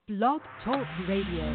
Blog Talk Radio.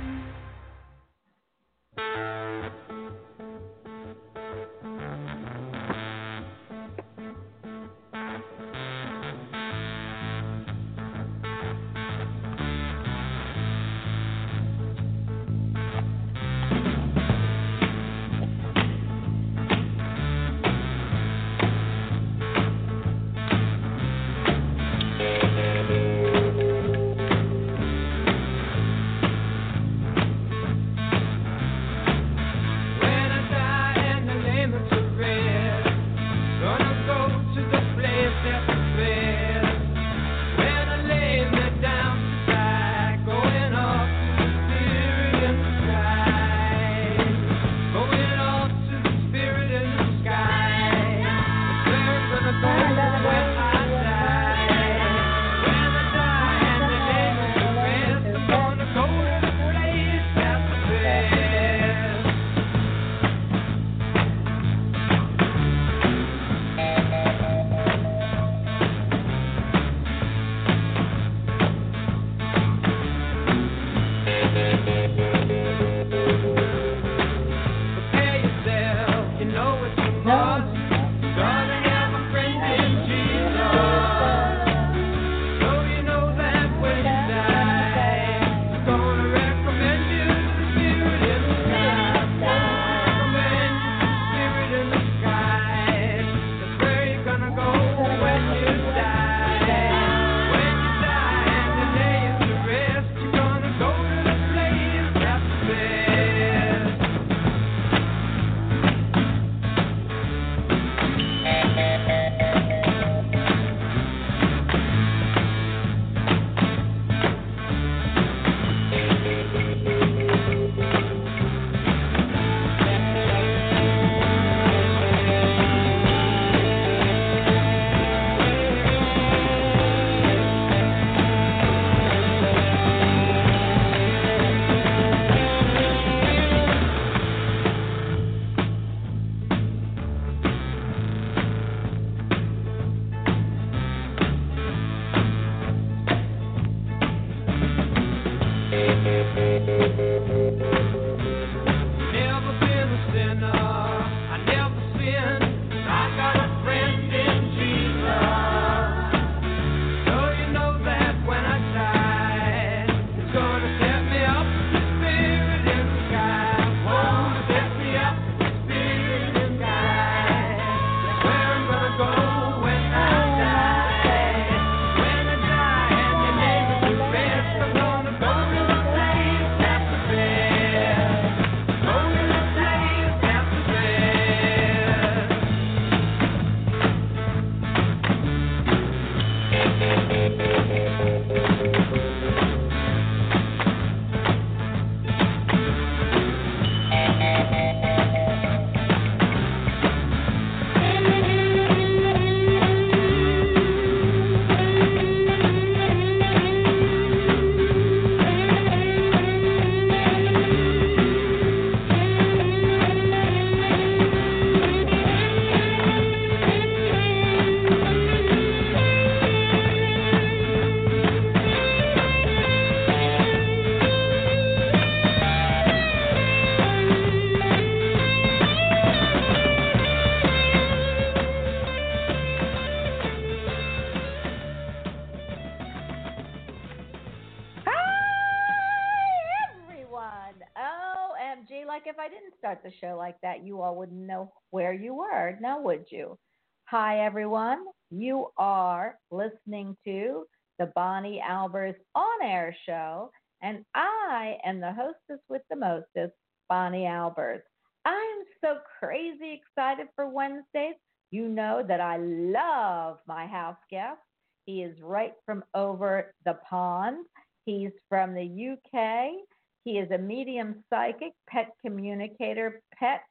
The show like that, you all wouldn't know where you were, now would you? Hi, everyone. You are listening to the Bonnie Albers On Air Show, and I am the hostess with the mostest, Bonnie Albers. I'm so crazy excited for Wednesdays. You know that I love my house guest. He is right from over the pond. He's from the UK. He is a medium psychic, pet communicator, pet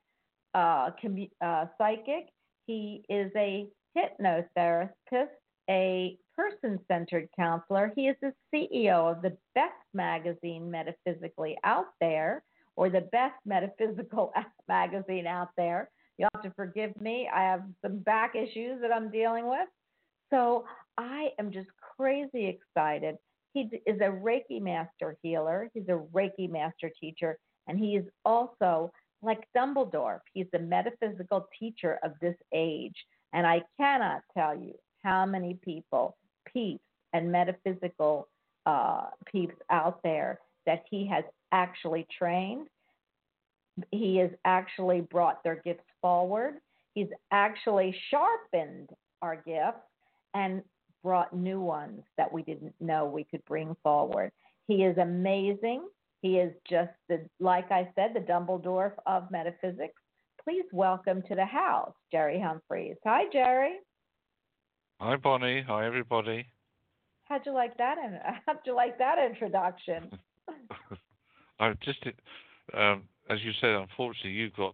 psychic. He is a hypnotherapist, a person-centered counselor. He is the CEO of the best magazine metaphysically out there, or the best metaphysical magazine out there. You'll have to forgive me. I have some back issues that I'm dealing with. So I am just crazy excited is a Reiki master healer. He's a Reiki master teacher, and he is also like Dumbledore. He's the metaphysical teacher of this age. And I cannot tell you how many people, peeps, and metaphysical peeps out there that he has actually trained. He has actually brought their gifts forward. He's actually sharpened our gifts and brought new ones that we didn't know we could bring forward. He is amazing. He is just like I said, the Dumbledore of metaphysics. Please welcome to the house, Jerry Humphreys. Hi, Jerry. Hi, Bonnie. Hi, everybody. How'd you like that? How'd you like that introduction? I just, as you said, unfortunately, you got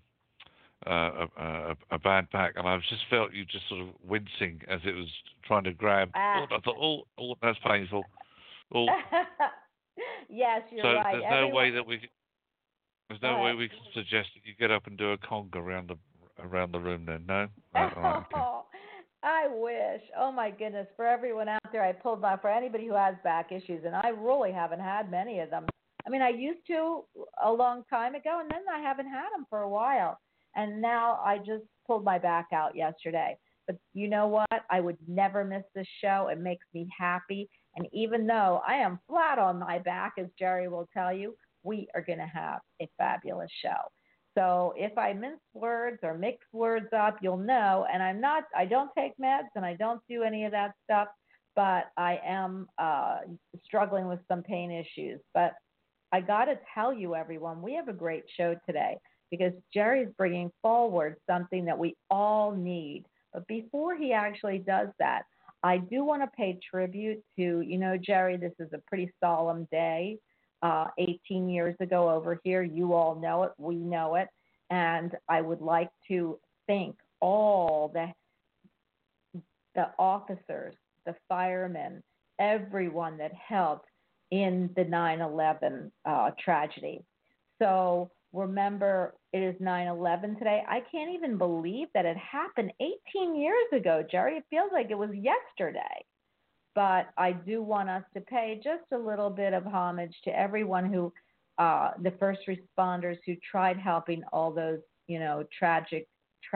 a bad back, and I just felt you just sort of wincing as it was trying to grab. I thought, oh, that's painful. Oh. Yes, you're right. There's no way that we. There's no way we can suggest that you get up and do a conga around the room. Then no. Right, okay. I wish. Oh my goodness! For everyone out there, I pulled my for anybody who has back issues, and I really haven't had many of them. I mean, I used to a long time ago, and then I haven't had them for a while. And now I just pulled my back out yesterday. But you know what? I would never miss this show. It makes me happy. And even though I am flat on my back, as Jerry will tell you, we are going to have a fabulous show. So if I mince words or mix words up, you'll know. And I don't take meds and I don't do any of that stuff, but I am struggling with some pain issues. But I got to tell you, everyone, we have a great show today because Jerry's bringing forward something that we all need. But before he actually does that, I do want to pay tribute to, Jerry, this is a pretty solemn day. 18 years ago over here, you all know it, we know it. And I would like to thank all the officers, the firemen, everyone that helped in the 9/11 tragedy. So remember, it is 9/11 today. I can't even believe that it happened 18 years ago, Jerry. It feels like it was yesterday. But I do want us to pay just a little bit of homage to everyone who, the first responders who tried helping all those, tragedy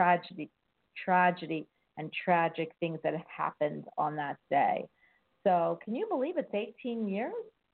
and tragic things that happened on that day. So can you believe it's 18 years?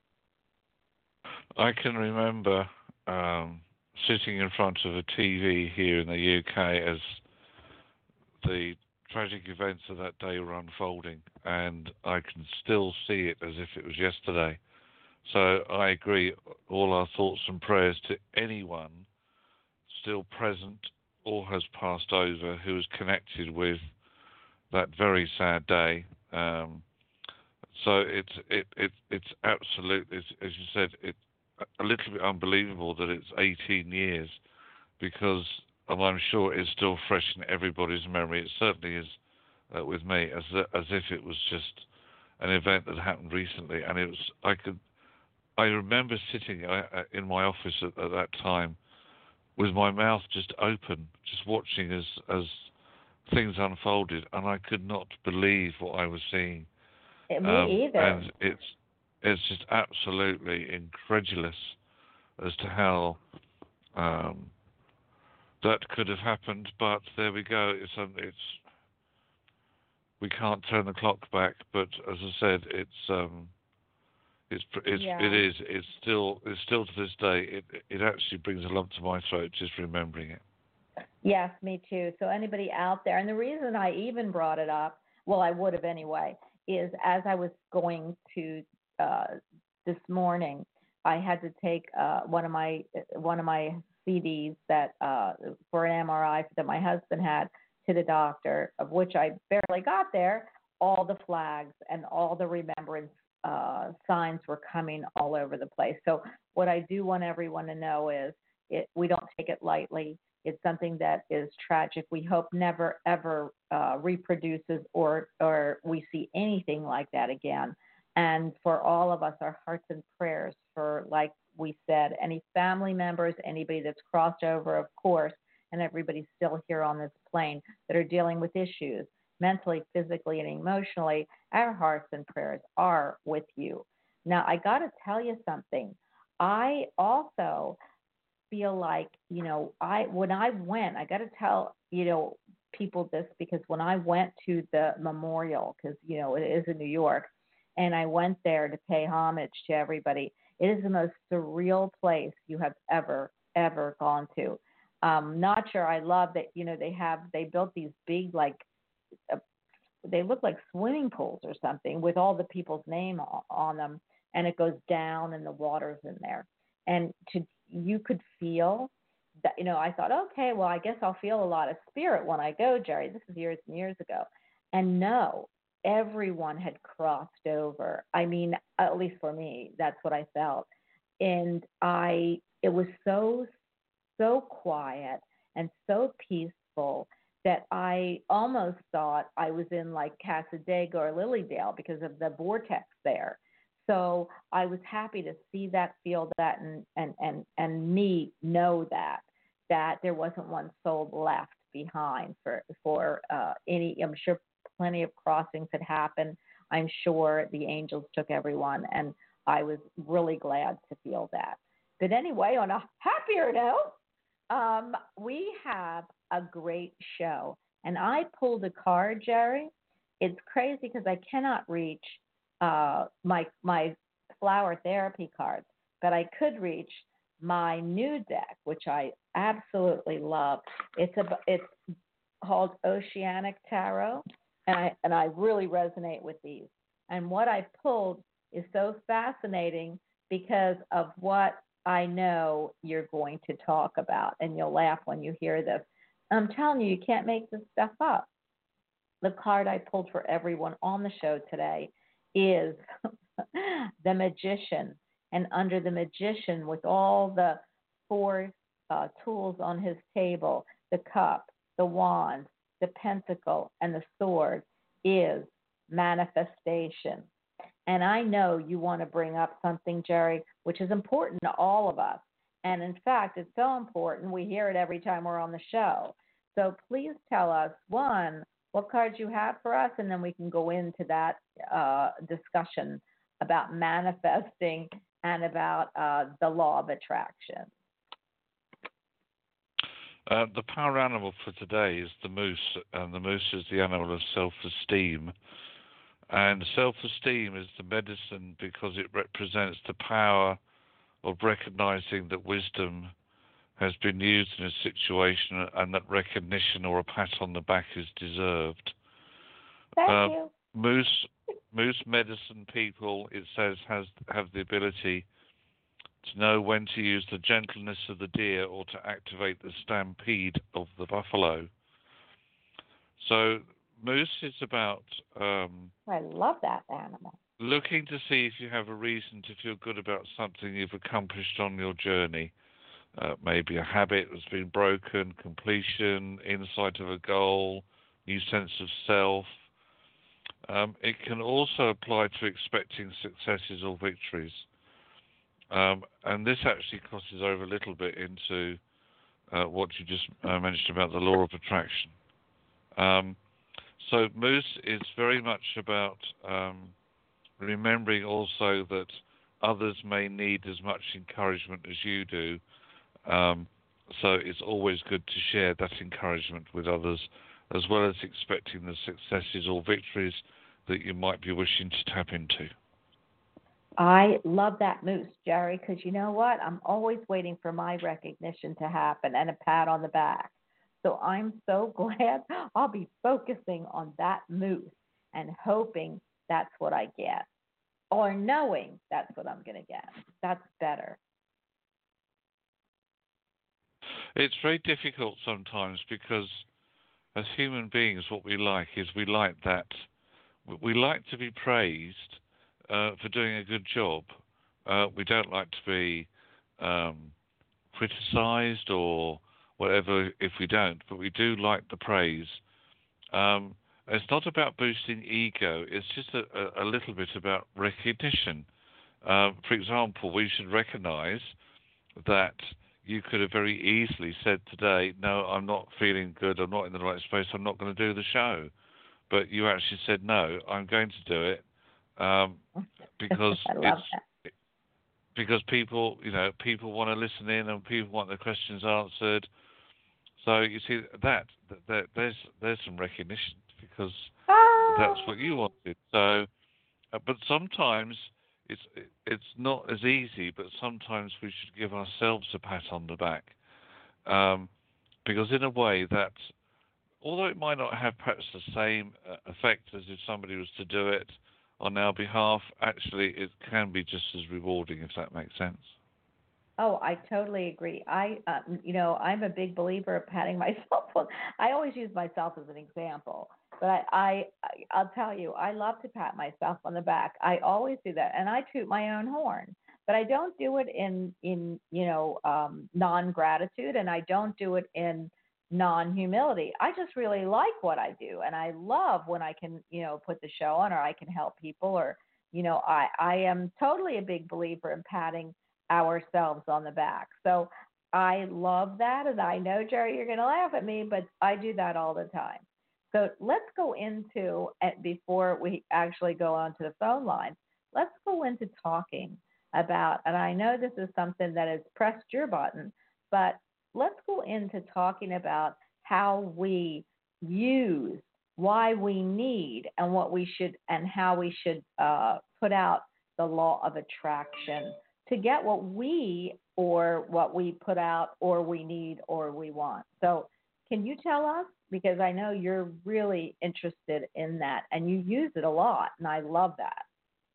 I can remember sitting in front of a TV here in the UK as the tragic events of that day were unfolding, and I can still see it as if it was yesterday. So I agree, all our thoughts and prayers to anyone still present or has passed over who is connected with that very sad day. So it's absolutely, as you said, it's a little bit unbelievable that it's 18 years because I'm sure it's still fresh in everybody's memory. It certainly is with me, as if it was just an event that happened recently. And it was I remember sitting in my office at that time with my mouth just open, just watching as things unfolded, and I could not believe what I was seeing. Me either. And it's just absolutely incredulous as to how that could have happened. But there we go. It's we can't turn the clock back. But as I said, it is still to this day. It actually brings a lump to my throat just remembering it. Yes, me too. So anybody out there, and the reason I even brought it up, well, I would have anyway, is as I was going to this morning, I had to take one of my CDs that for an MRI that my husband had to the doctor, of which I barely got there. All the flags and all the remembrance signs were coming all over the place. So what I do want everyone to know is we don't take it lightly. It's something that is tragic. We hope never, ever reproduces or we see anything like that again. And for all of us, our hearts and prayers for, like we said, any family members, anybody that's crossed over, of course, and everybody's still here on this plane that are dealing with issues mentally, physically, and emotionally. Our hearts and prayers are with you. Now, I got to tell you something. I also feel like, when I went, I got to tell, people this, because when I went to the memorial, because, it is in New York, and I went there to pay homage to everybody, it is the most surreal place you have ever gone to. Not sure. I love that, they built these big, like, uh, they look like swimming pools or something with all the people's name on them, and it goes down and the water's in there, and you could feel that. I thought, okay, well, I guess I'll feel a lot of spirit when I go, Jerry. This is years and years ago, and no, everyone had crossed over. I mean, at least for me, that's what I felt, and it was so quiet and so peaceful that I almost thought I was in like Casadega or Lilydale because of the vortex there. So I was happy to see that, feel that, and me know that there wasn't one soul left behind for any. I'm sure plenty of crossings had happened. I'm sure the angels took everyone, and I was really glad to feel that. But anyway, on a happier note, we have a great show, and I pulled a card, Jerry. It's crazy because I cannot reach my flower therapy cards, but I could reach my new deck, which I absolutely love. It's called Oceanic Tarot, and I really resonate with these. And what I pulled is so fascinating because of what I know you're going to talk about, and you'll laugh when you hear this. I'm telling you, you can't make this stuff up. The card I pulled for everyone on the show today is the Magician. And under the Magician, with all the four tools on his table, the cup, the wand, the pentacle, and the sword, is manifestation. And I know you want to bring up something, Jerry, which is important to all of us. And in fact, it's so important, we hear it every time we're on the show. So please tell us, one, what cards you have for us, and then we can go into that discussion about manifesting and about the law of attraction. The power animal for today is the moose, and the moose is the animal of self-esteem. And self-esteem is the medicine because it represents the power of recognizing that wisdom has been used in a situation and that recognition or a pat on the back is deserved. Thank you. Moose medicine people, it says, have the ability to know when to use the gentleness of the deer or to activate the stampede of the buffalo. So moose is about I love that animal. looking to see if you have a reason to feel good about something you've accomplished on your journey. Maybe a habit that's been broken, completion, insight of a goal, new sense of self. It can also apply to expecting successes or victories. And this actually crosses over a little bit into what you just mentioned about the law of attraction. So Moose is very much about remembering also that others may need as much encouragement as you do. So it's always good to share that encouragement with others, as well as expecting the successes or victories that you might be wishing to tap into. I love that moose, Jerry, because you know what? I'm always waiting for my recognition to happen and a pat on the back. So I'm so glad I'll be focusing on that moose and hoping that's what I get, or knowing that's what I'm going to get. That's better. It's very difficult sometimes because as human beings, what we like is we like to be praised for doing a good job. We don't like to be criticized or whatever if we don't, but we do like the praise. It's not about boosting ego, it's just a little bit about recognition. For example, we should recognize that you could have very easily said today, no, I'm not feeling good, I'm not in the right space, I'm not going to do the show. But you actually said, no, I'm going to do it. because I love that. because people, people want to listen in and people want their questions answered. So you see there's some recognition because that's Ah, what you wanted. So, but sometimes it's not as easy. But sometimes we should give ourselves a pat on the back, because in a way that, although it might not have perhaps the same effect as if somebody was to do it on our behalf, actually it can be just as rewarding, if that makes sense. oh, I totally agree. I'm a big believer of patting myself on. I always use myself as an example, but I'll tell you, I love to pat myself on the back. I always do that, and I toot my own horn. But I don't do it in non gratitude, and I don't do it in non humility. I just really like what I do, and I love when I can put the show on, or I can help people, or I am totally a big believer in patting ourselves on the back. So I love that. And I know, Jerry, you're going to laugh at me, but I do that all the time. So let's go into, before we actually go on to the phone line, let's go into talking about, and I know this is something that has pressed your button, but let's go into talking about how we use, why we need, and what we should, and how we should put out the law of attraction to get what we put out or we need or we want. So can you tell us? Because I know you're really interested in that and you use it a lot, and I love that.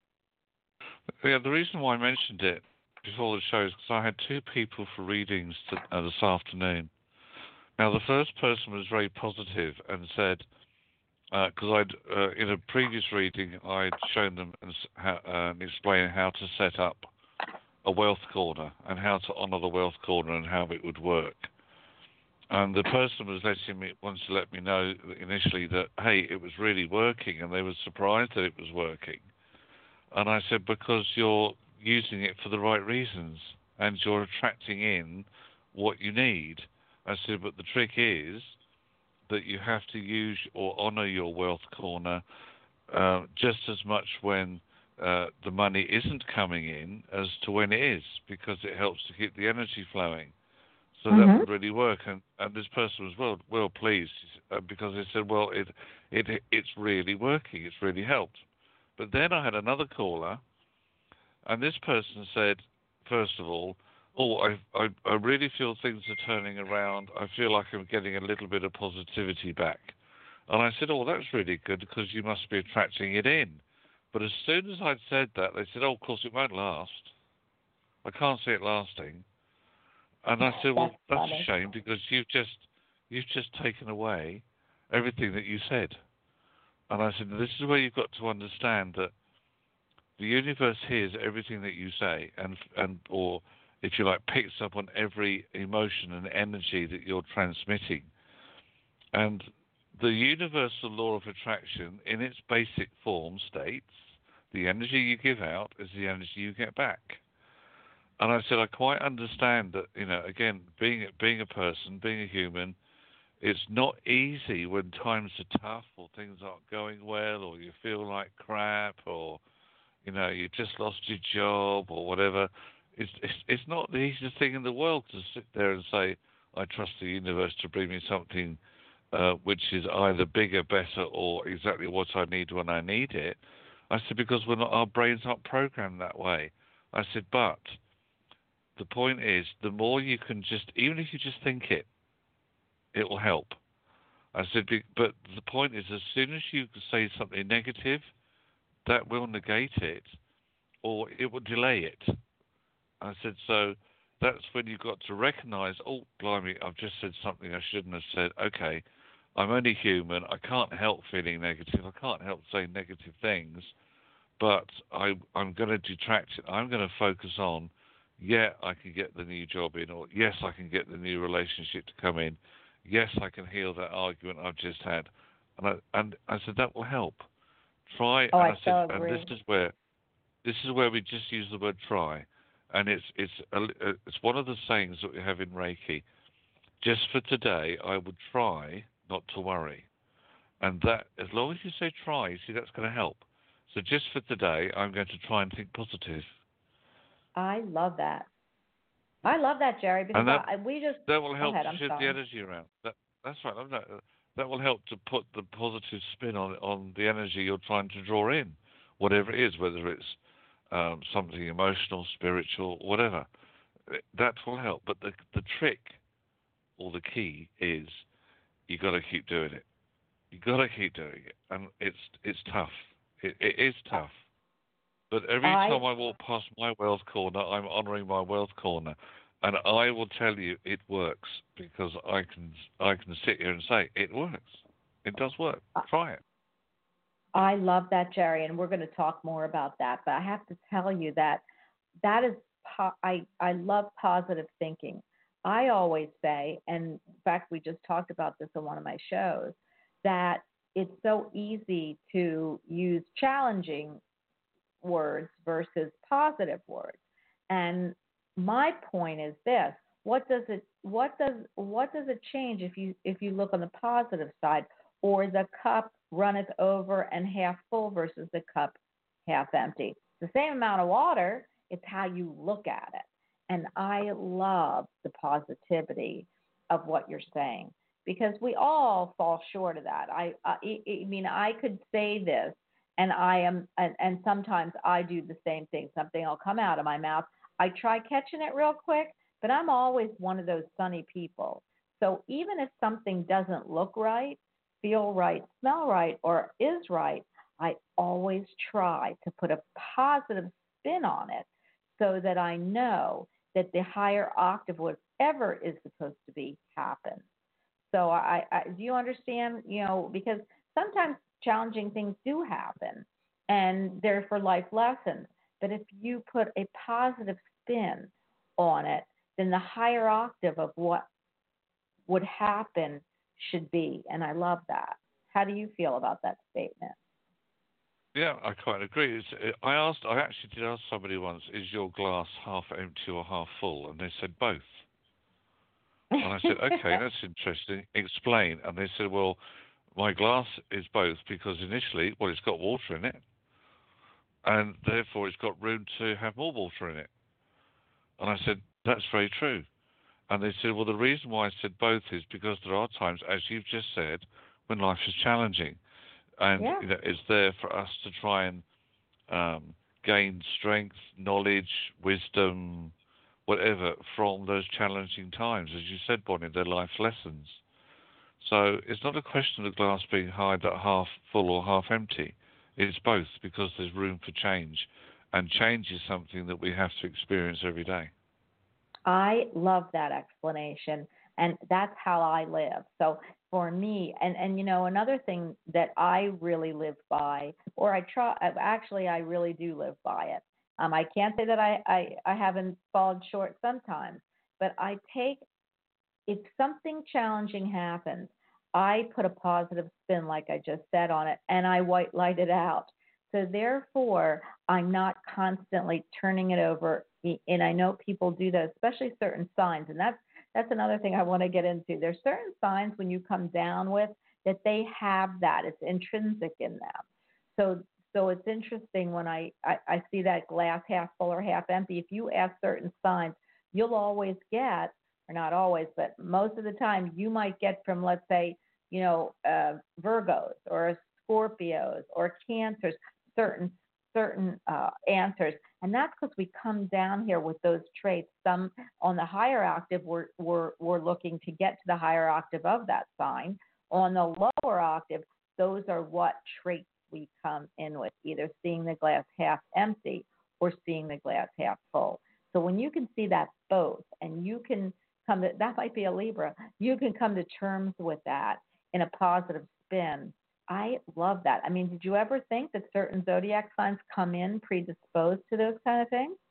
Yeah, the reason why I mentioned it before the show is because I had two people for readings this afternoon. Now, the first person was very positive and said, because in a previous reading, I'd shown them and explained how to set up a wealth corner and how to honor the wealth corner and how it would work. And the person wanted to let me know initially that, hey, it was really working, and they were surprised that it was working. And I said, because you're using it for the right reasons and you're attracting in what you need. I said, but the trick is that you have to use or honor your wealth corner just as much when the money isn't coming in as to when it is, because it helps to keep the energy flowing. So that would really work. And this person was well pleased because they said, well, it's really working. It's really helped. But then I had another caller, and this person said, first of all, I really feel things are turning around. I feel like I'm getting a little bit of positivity back. And I said, oh, that's really good because you must be attracting it in. But as soon as I'd said that, they said, oh, of course, it won't last. I can't see it lasting. And I said, well, that's a shame because you've just taken away everything that you said. And I said, this is where you've got to understand that the universe hears everything that you say, or if you like, picks up on every emotion and energy that you're transmitting. And the universal law of attraction, in its basic form, states the energy you give out is the energy you get back. And I said, I quite understand that, again, being a person, being a human, it's not easy when times are tough or things aren't going well or you feel like crap or, you just lost your job or whatever. It's not the easiest thing in the world to sit there and say, I trust the universe to bring me something which is either bigger, better, or exactly what I need when I need it. I said, because our brains aren't programmed that way. I said, but the point is, the more you can even if you just think it, it will help. I said, but the point is, as soon as you say something negative, that will negate it, or it will delay it. I said, so that's when you've got to recognize, oh, blimey, I've just said something I shouldn't have said. Okay, I'm only human. I can't help feeling negative. I can't help saying negative things, but I'm going to detract it. I'm going to focus on, yeah, I can get the new job in, or yes, I can get the new relationship to come in. Yes, I can heal that argument I've just had. And I said, that will help. Try. Oh, and I so said, agree. and this is where we just use the word try. And it's one of the sayings that we have in Reiki. Just for today, I would try not to worry. And that, as long as you say try, you see, that's going to help. So just for today, I'm going to try and think positive. I love that. I love that, Jerry, because And that we just that will go help ahead. to I'm shift the sorry. energy around. That's right. That will help to put the positive spin on the energy you're trying to draw in, whatever it is, whether it's something emotional, spiritual, whatever. That will help. But the trick or the key is you got to keep doing it. You got to keep doing it, and it's tough. It is tough. But every I time I walk past my wealth corner, I'm honouring my wealth corner, and I will tell you it works because I can sit here and say it works. It does work. Try it. I love that, Jerry, and we're going to talk more about that. But I have to tell you that that is I love positive thinking. I always say, and in fact, we just talked about this on one of my shows, that it's so easy to use challenging words versus positive words. And my point is this: what does it change if you look on the positive side, or the cup runneth over and half full versus the cup half empty? It's the same amount of water, it's how you look at it. And I love the positivity of what you're saying because we all fall short of that. I mean, I could say this, and and sometimes I do the same thing. Something will come out of my mouth. I try catching it real quick, but I'm always one of those sunny people. So even if something doesn't look right, feel right, smell right, or is right, I always try to put a positive spin on it so that I know that the higher octave, whatever is supposed to be, happens. So I do you understand? Because sometimes challenging things do happen, and they're for life lessons. But if you put a positive spin on it, then the higher octave of what would happen should be. And I love that. How do you feel about that statement? Yeah, I quite agree. I actually did ask somebody once, is your glass half empty or half full? And they said both. And I said, okay, that's interesting. Explain. And they said, well, my glass is both because initially, well, it's got water in it, and therefore it's got room to have more water in it. And I said, that's very true. And they said, well, the reason why I said both is because there are times, as you've just said, when life is challenging. And Yeah. it's there for us to try and gain strength, knowledge, wisdom, whatever, from those challenging times. As you said, Bonnie, they're life lessons. So it's not a question of the glass being half full or half empty. It's both because there's room for change. And change is something that we have to experience every day. I love that explanation, and that's how I live. So for me, and another thing that I really live by, or I really do live by it. I can't say that I haven't fallen short sometimes, but if something challenging happens, I put a positive spin, like I just said, on it, and I white light it out. So therefore, I'm not constantly turning it over. And I know people do that, especially certain signs, and that's another thing I want to get into. There's certain signs when you come down with that they have that. It's intrinsic in them. So it's interesting when I see that glass half full or half empty. If you ask certain signs, you'll always get, or not always, but most of the time, you might get from, let's say, Virgos or Scorpios or Cancers, certain answers, and that's because we come down here with those traits. Some on the higher octave, we're looking to get to the higher octave of that sign. On the lower octave, those are what traits we come in with, either seeing the glass half empty or seeing the glass half full. So when you can see that both, and you can that might be a Libra, you can come to terms with that in a positive spin. I love that. I mean, did you ever think that certain zodiac signs come in predisposed to those kind of things?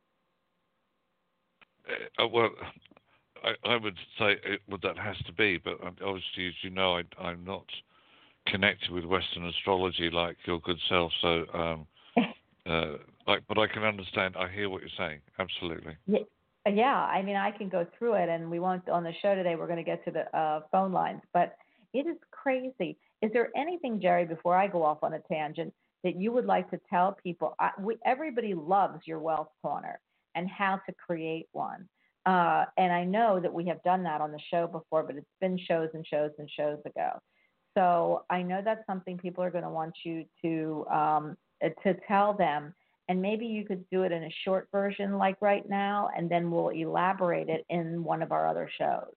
Well, I would say that has to be, but obviously, as you know, I'm not connected with Western astrology like your good self. So, but I can understand. I hear what you're saying. Absolutely. Yeah. I mean, I can go through it, and we won't on the show today. We're going to get to the phone lines, but it is crazy. Is there anything, Jerry, before I go off on a tangent, that you would like to tell people. Everybody loves your Wealth Corner and how to create one. And I know that we have done that on the show before, but it's been shows and shows and shows ago. So I know that's something people are going to want you to tell them. And maybe you could do it in a short version like right now, and then we'll elaborate it in one of our other shows.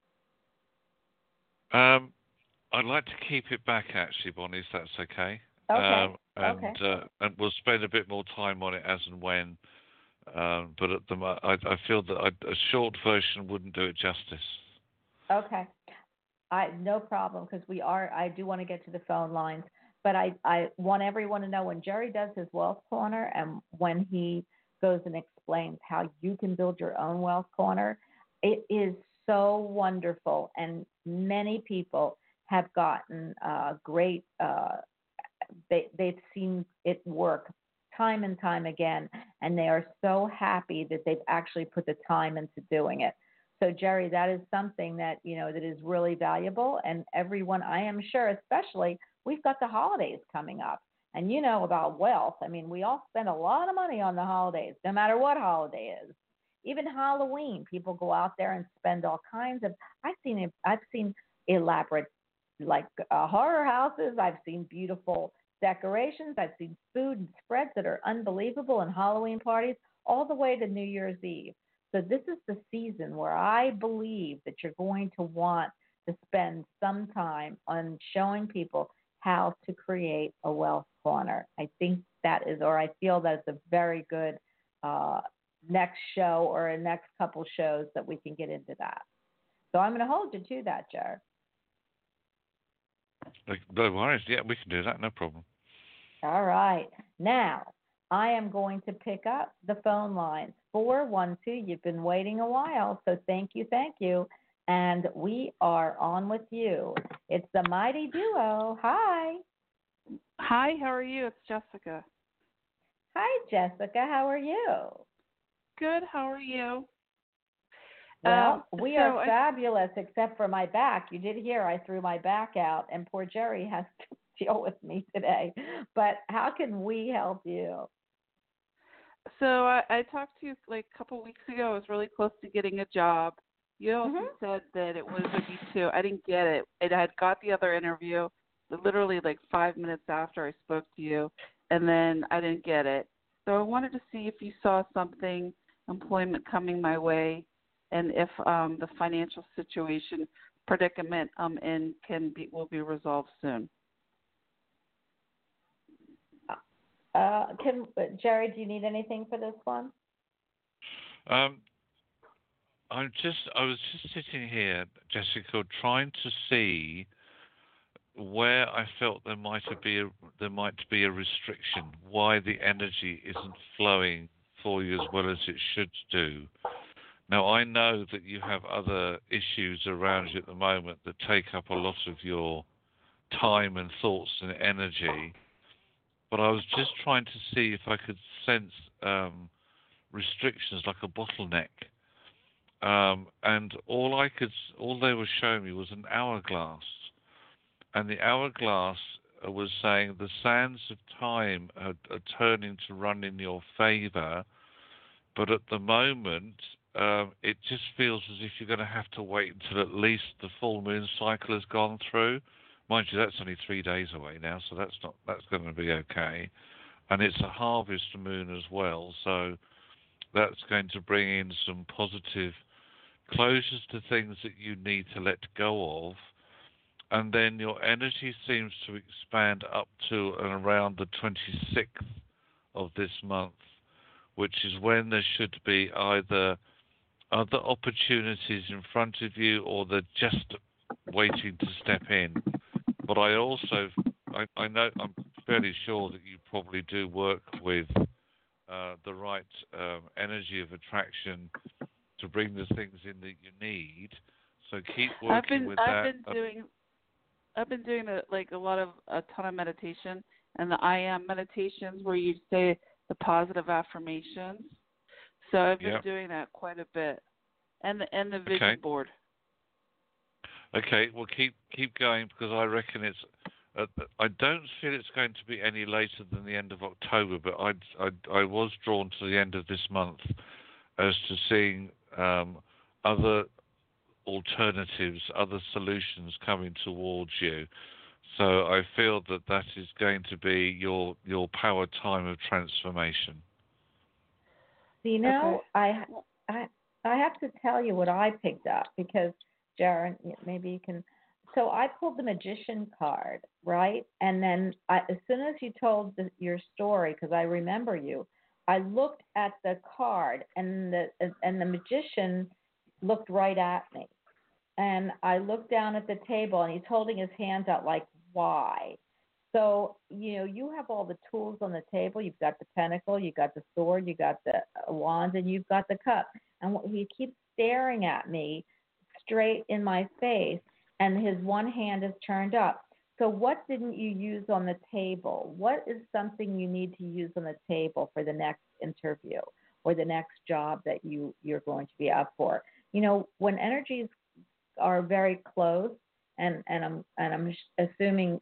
I'd like to keep it back, actually, Bonnie, if that's okay. Okay. And we'll spend a bit more time on it as and when. But at I feel that a short version wouldn't do it justice. Okay. No problem, because I do want to get to the phone lines. But I want everyone to know when Jerry does his Wealth Corner and when he goes and explains how you can build your own Wealth Corner, it is so wonderful. And many people have gotten great, they've seen it work time and time again, and they are so happy that they've actually put the time into doing it. So, Jerry, that is something that, that is really valuable. And everyone, I am sure, especially, we've got the holidays coming up. And you know about wealth. I mean, we all spend a lot of money on the holidays, no matter what holiday is. Even Halloween, people go out there and spend all kinds of. I've seen elaborate, like horror houses. I've seen beautiful decorations. I've seen food and spreads that are unbelievable, and Halloween parties all the way to New Year's Eve. So this is the season where I believe that you're going to want to spend some time on showing people how to create a Wealth Corner. I think that is, or I feel that's a very good next show or a next couple shows that we can get into that. So I'm going to hold you to that, Jared. No worries. Yeah, we can do that. No problem. All right. Now, I am going to pick up the phone lines. 412, you've been waiting a while, so thank you. And we are on with you. It's the Mighty Duo. Hi. Hi, how are you? It's Jessica. Hi, Jessica. How are you? Good, how are you? Well, we are fabulous, except for my back. You did hear I threw my back out, and poor Jerry has to deal with me today. But how can we help you? So I talked to you like a couple weeks ago. I was really close to getting a job. You also said that it was a B2. I didn't get it. I had got the other interview literally like 5 minutes after I spoke to you, and then I didn't get it. So I wanted to see if you saw something, employment coming my way, and if the financial situation predicament I'm in will be resolved soon. Jerry, do you need anything for this one? I was just sitting here, Jessica, trying to see where I felt there might be a restriction, why the energy isn't flowing for you as well as it should do. Now, I know that you have other issues around you at the moment that take up a lot of your time and thoughts and energy, but I was just trying to see if I could sense restrictions like a bottleneck. And all they were showing me was an hourglass. And the hourglass was saying the sands of time are turning to run in your favor, but at the moment, it just feels as if you're going to have to wait until at least the full moon cycle has gone through. Mind you, that's only 3 days away now, so that's going to be okay. And it's a harvest moon as well, so that's going to bring in some positive closures to things that you need to let go of. And then your energy seems to expand up to and around the 26th of this month, which is when there should be either other opportunities in front of you or they're just waiting to step in. But I know, I'm fairly sure that you probably do work with the right energy of attraction to bring the things in that you need. So keep working with that. I've been doing a ton of meditation, and the I Am meditations where you say the positive affirmations. So I've been doing that quite a bit, and the vision board. Okay, well keep going, because I reckon it's I don't feel it's going to be any later than the end of October, but I was drawn to the end of this month as to seeing other alternatives, other solutions coming towards you. So I feel that that is going to be your power time of transformation. You know, I have to tell you what I picked up because, Jaron, maybe you can. So I pulled the magician card, right? And then as soon as you told your story, because I remember you, I looked at the card, and the magician looked right at me. And I looked down at the table, and he's holding his hands out like, why? So, you have all the tools on the table. You've got the pentacle, you've got the sword, you've got the wand, and you've got the cup. And he keeps staring at me straight in my face, and his one hand is turned up. So what didn't you use on the table? What is something you need to use on the table for the next interview or the next job that you're going to be up for? When energies are very close, and I'm assuming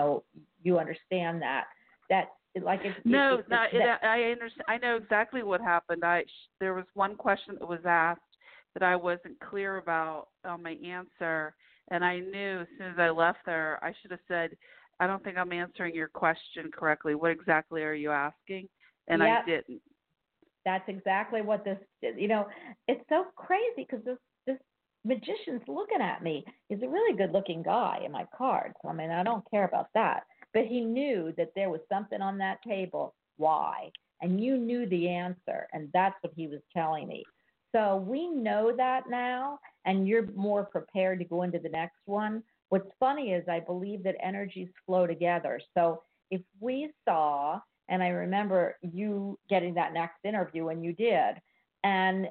you understand that like it's no, I understand. I know exactly what happened. There was one question that was asked that I wasn't clear about on my answer, and I knew as soon as I left there I should have said, I don't think I'm answering your question correctly. What exactly are you asking? And yep. I didn't. That's exactly what this is. It's so crazy because this magician's looking at me. He's a really good-looking guy in my cards. I mean, I don't care about that. But he knew that there was something on that table. Why? And you knew the answer, and that's what he was telling me. So we know that now, and you're more prepared to go into the next one. What's funny is I believe that energies flow together. So if we saw, and I remember you getting that next interview, and you did, and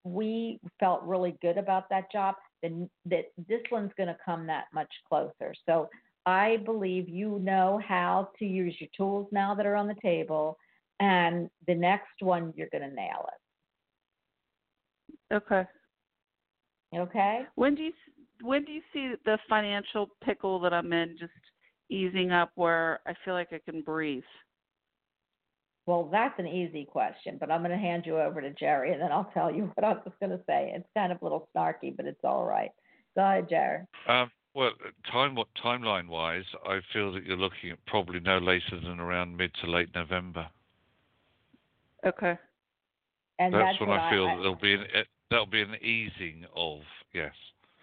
we felt really good about that job, then that this one's going to come that much closer. So I believe you know how to use your tools now that are on the table, and the next one you're going to nail it. Okay. Okay. When do you see the financial pickle that I'm in just easing up where I feel like I can breathe? Well, that's an easy question, but I'm going to hand you over to Jerry, and then I'll tell you what I was going to say. It's kind of a little snarky, but it's all right. Go ahead, Jerry. Well, timeline-wise, I feel that you're looking at probably no later than around mid to late November. Okay. And that's when I feel that there'll be an easing of, yes.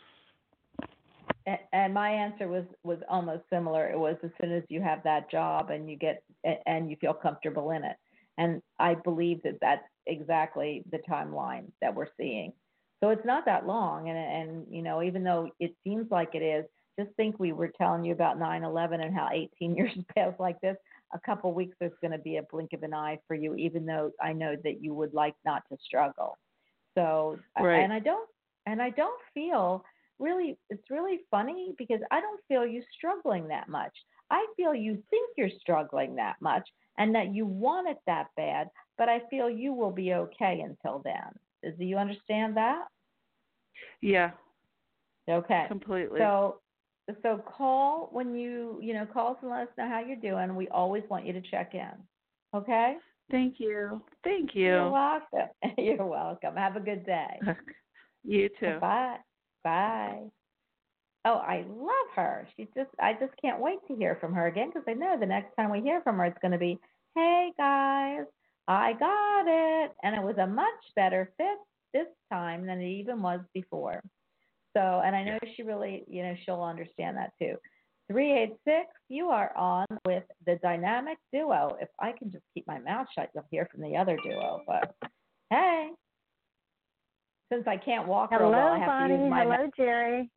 And my answer was almost similar. It was as soon as you have that job and you feel comfortable in it. And I believe that that's exactly the timeline that we're seeing. So it's not that long. And even though it seems like it is, just think we were telling you about 9/11 and how 18 years passed like this. A couple of weeks is going to be a blink of an eye for you, even though I know that you would like not to struggle. So, right. and I don't feel really, it's really funny because I don't feel you struggling that much. I feel you think you're struggling that much and that you want it that bad, but I feel you will be okay until then. Do you understand that? Yeah. Okay. Completely. So call when call us and let us know how you're doing. We always want you to check in. Okay? Thank you. You're welcome. You're welcome. Have a good day. You too. Bye. Bye. Oh, I love her. I just can't wait to hear from her again because I know the next time we hear from her, it's going to be, hey guys, I got it. And it was a much better fit this time than it even was before. So, and I know she really, she'll understand that too. 386, you are on with the dynamic duo. If I can just keep my mouth shut, you'll hear from the other duo. But hey, since I can't walk real well, I have Bonnie. to use my mouth. Hello, Jerry.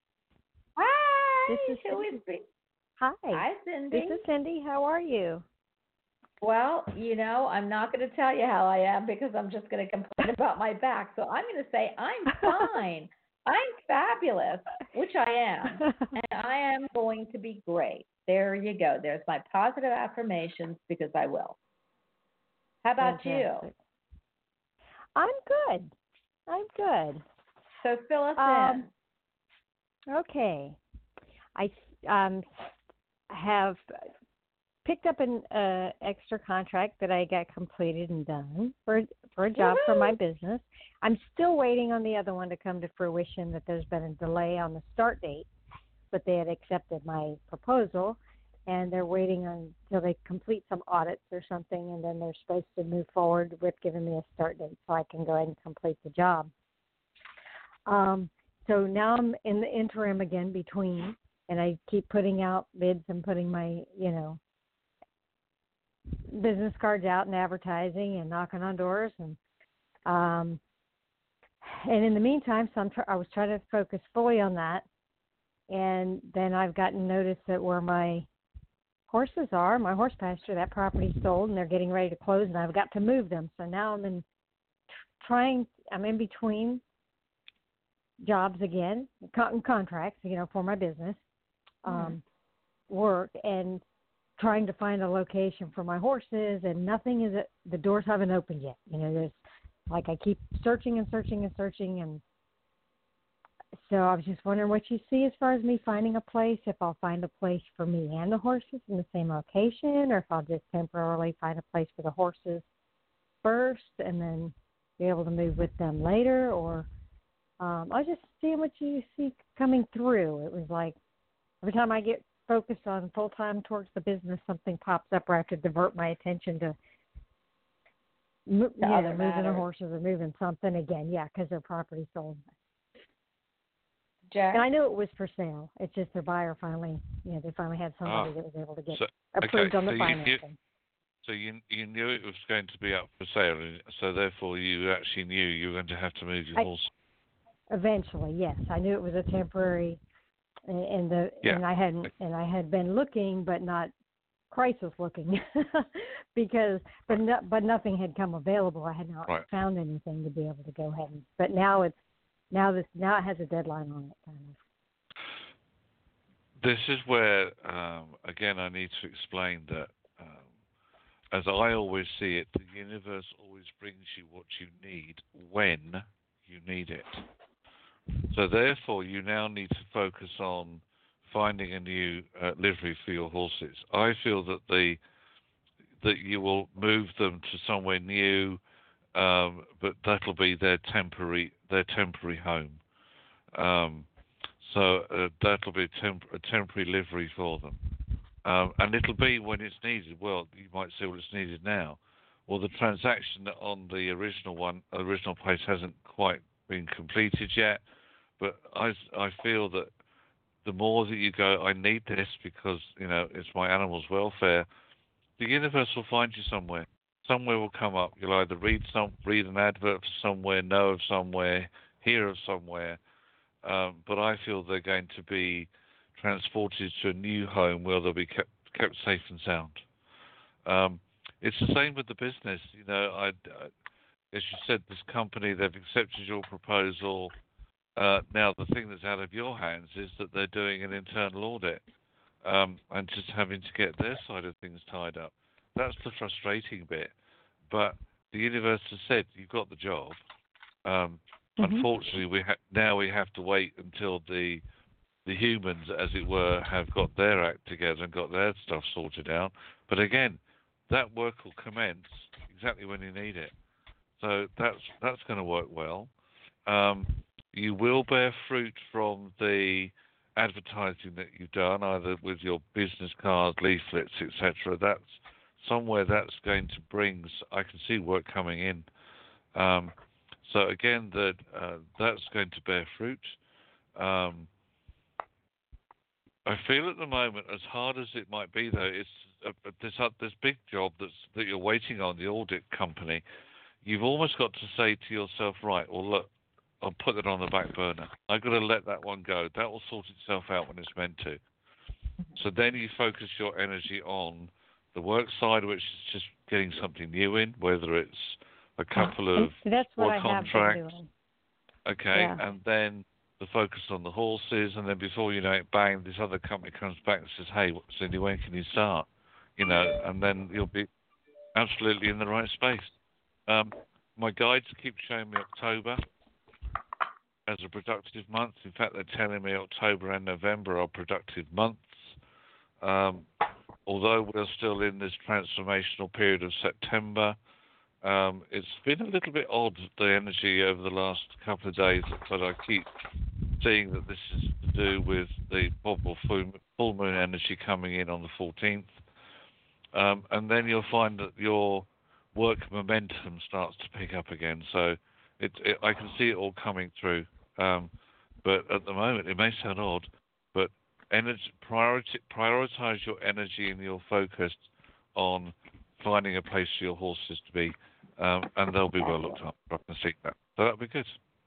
Hi. This is Who is me? Hi. Hi, Cindy. This is Cindy. How are you? Well, I'm not going to tell you how I am because I'm just going to complain about my back. So I'm going to say I'm fine. I'm fabulous, which I am, and I am going to be great. There you go. There's my positive affirmations because I will. How about Fantastic. you? I'm good. So fill us in. Okay. have picked up an extra contract that I got completed and done for a job for my business. I'm still waiting on the other one to come to fruition. That there's been a delay on the start date, but they had accepted my proposal, and they're waiting until they complete some audits or something, and then they're supposed to move forward with giving me a start date so I can go ahead and complete the job. So now I'm in the interim again between, and I keep putting out bids and putting my, business cards out and advertising and knocking on doors. And in the meantime, I was trying to focus fully on that. And then I've gotten notice that where my horses are, my horse pasture, that property's sold, and they're getting ready to close, and I've got to move them. So now I'm in between jobs again, contracts, for my business, work, and trying to find a location for my horses, and nothing is the doors haven't opened yet. There's I keep searching and searching and searching, and so I was just wondering what you see as far as me finding a place, if I'll find a place for me and the horses in the same location, or if I'll just temporarily find a place for the horses first and then be able to move with them later, or I was just seeing what you see coming through. It was like every time I get focused on full-time towards the business, something pops up where I have to divert my attention to moving the horses or moving something again. Yeah, because their property sold. Jack? And I knew it was for sale. It's just their buyer finally, they finally had somebody that was able to get approved on the financing. So you knew it was going to be up for sale, so therefore you actually knew you were going to have to move your horse. Eventually, yes. I knew it was a temporary, and I had been looking, but not crisis looking, but nothing had come available. I had not found anything to be able to go ahead but now it has a deadline on it, kind of. This is where again I need to explain that as I always see it, the universe always brings you what you need when you need it. So therefore, you now need to focus on finding a new livery for your horses. I feel that that you will move them to somewhere new, but that'll be their temporary home. So that'll be a temporary livery for them, and it'll be when it's needed. Well, you might say, well, it's needed now. Well, the transaction on the original place hasn't quite been completed yet. But I feel that the more that you go, I need this because, it's my animal's welfare, the universe will find you somewhere. Somewhere will come up. You'll either read an advert for somewhere, know of somewhere, hear of somewhere. But I feel they're going to be transported to a new home where they'll be kept safe and sound. It's the same with the business. As you said, this company, they've accepted your proposal. Now, the thing that's out of your hands is that they're doing an internal audit and just having to get their side of things tied up. That's the frustrating bit. But the universe has said, you've got the job. Unfortunately, we have to wait until the humans, as it were, have got their act together and got their stuff sorted out. But again, that work will commence exactly when you need it. So that's going to work well. You will bear fruit from the advertising that you've done, either with your business cards, leaflets, etc. That's somewhere that's going to bring. I can see work coming in. So again, that's going to bear fruit. I feel at the moment, as hard as it might be, though, it's this big job that you're waiting on, the audit company. You've almost got to say to yourself, right, well, look, I'll put it on the back burner. I've got to let that one go. That will sort itself out when it's meant to. So then you focus your energy on the work side, which is just getting something new in, whether it's a couple of more contracts. Okay, yeah. And then the focus on the horses, and then before you know it, bang, this other company comes back and says, hey, Cindy, when can you start? And then you'll be absolutely in the right space. My guides keep showing me October as a productive month. In fact, they're telling me October and November are productive months. although we're still in this transformational period of September, it's been a little bit odd, the energy over the last couple of days, but I keep seeing that this is to do with the probable full moon energy coming in on the 14th. And then you'll find that your work momentum starts to pick up again. So I can see it all coming through. But at the moment, it may sound odd, but prioritize your energy and your focus on finding a place for your horses to be, and they'll be well looked after. I can see that. So that'll be good.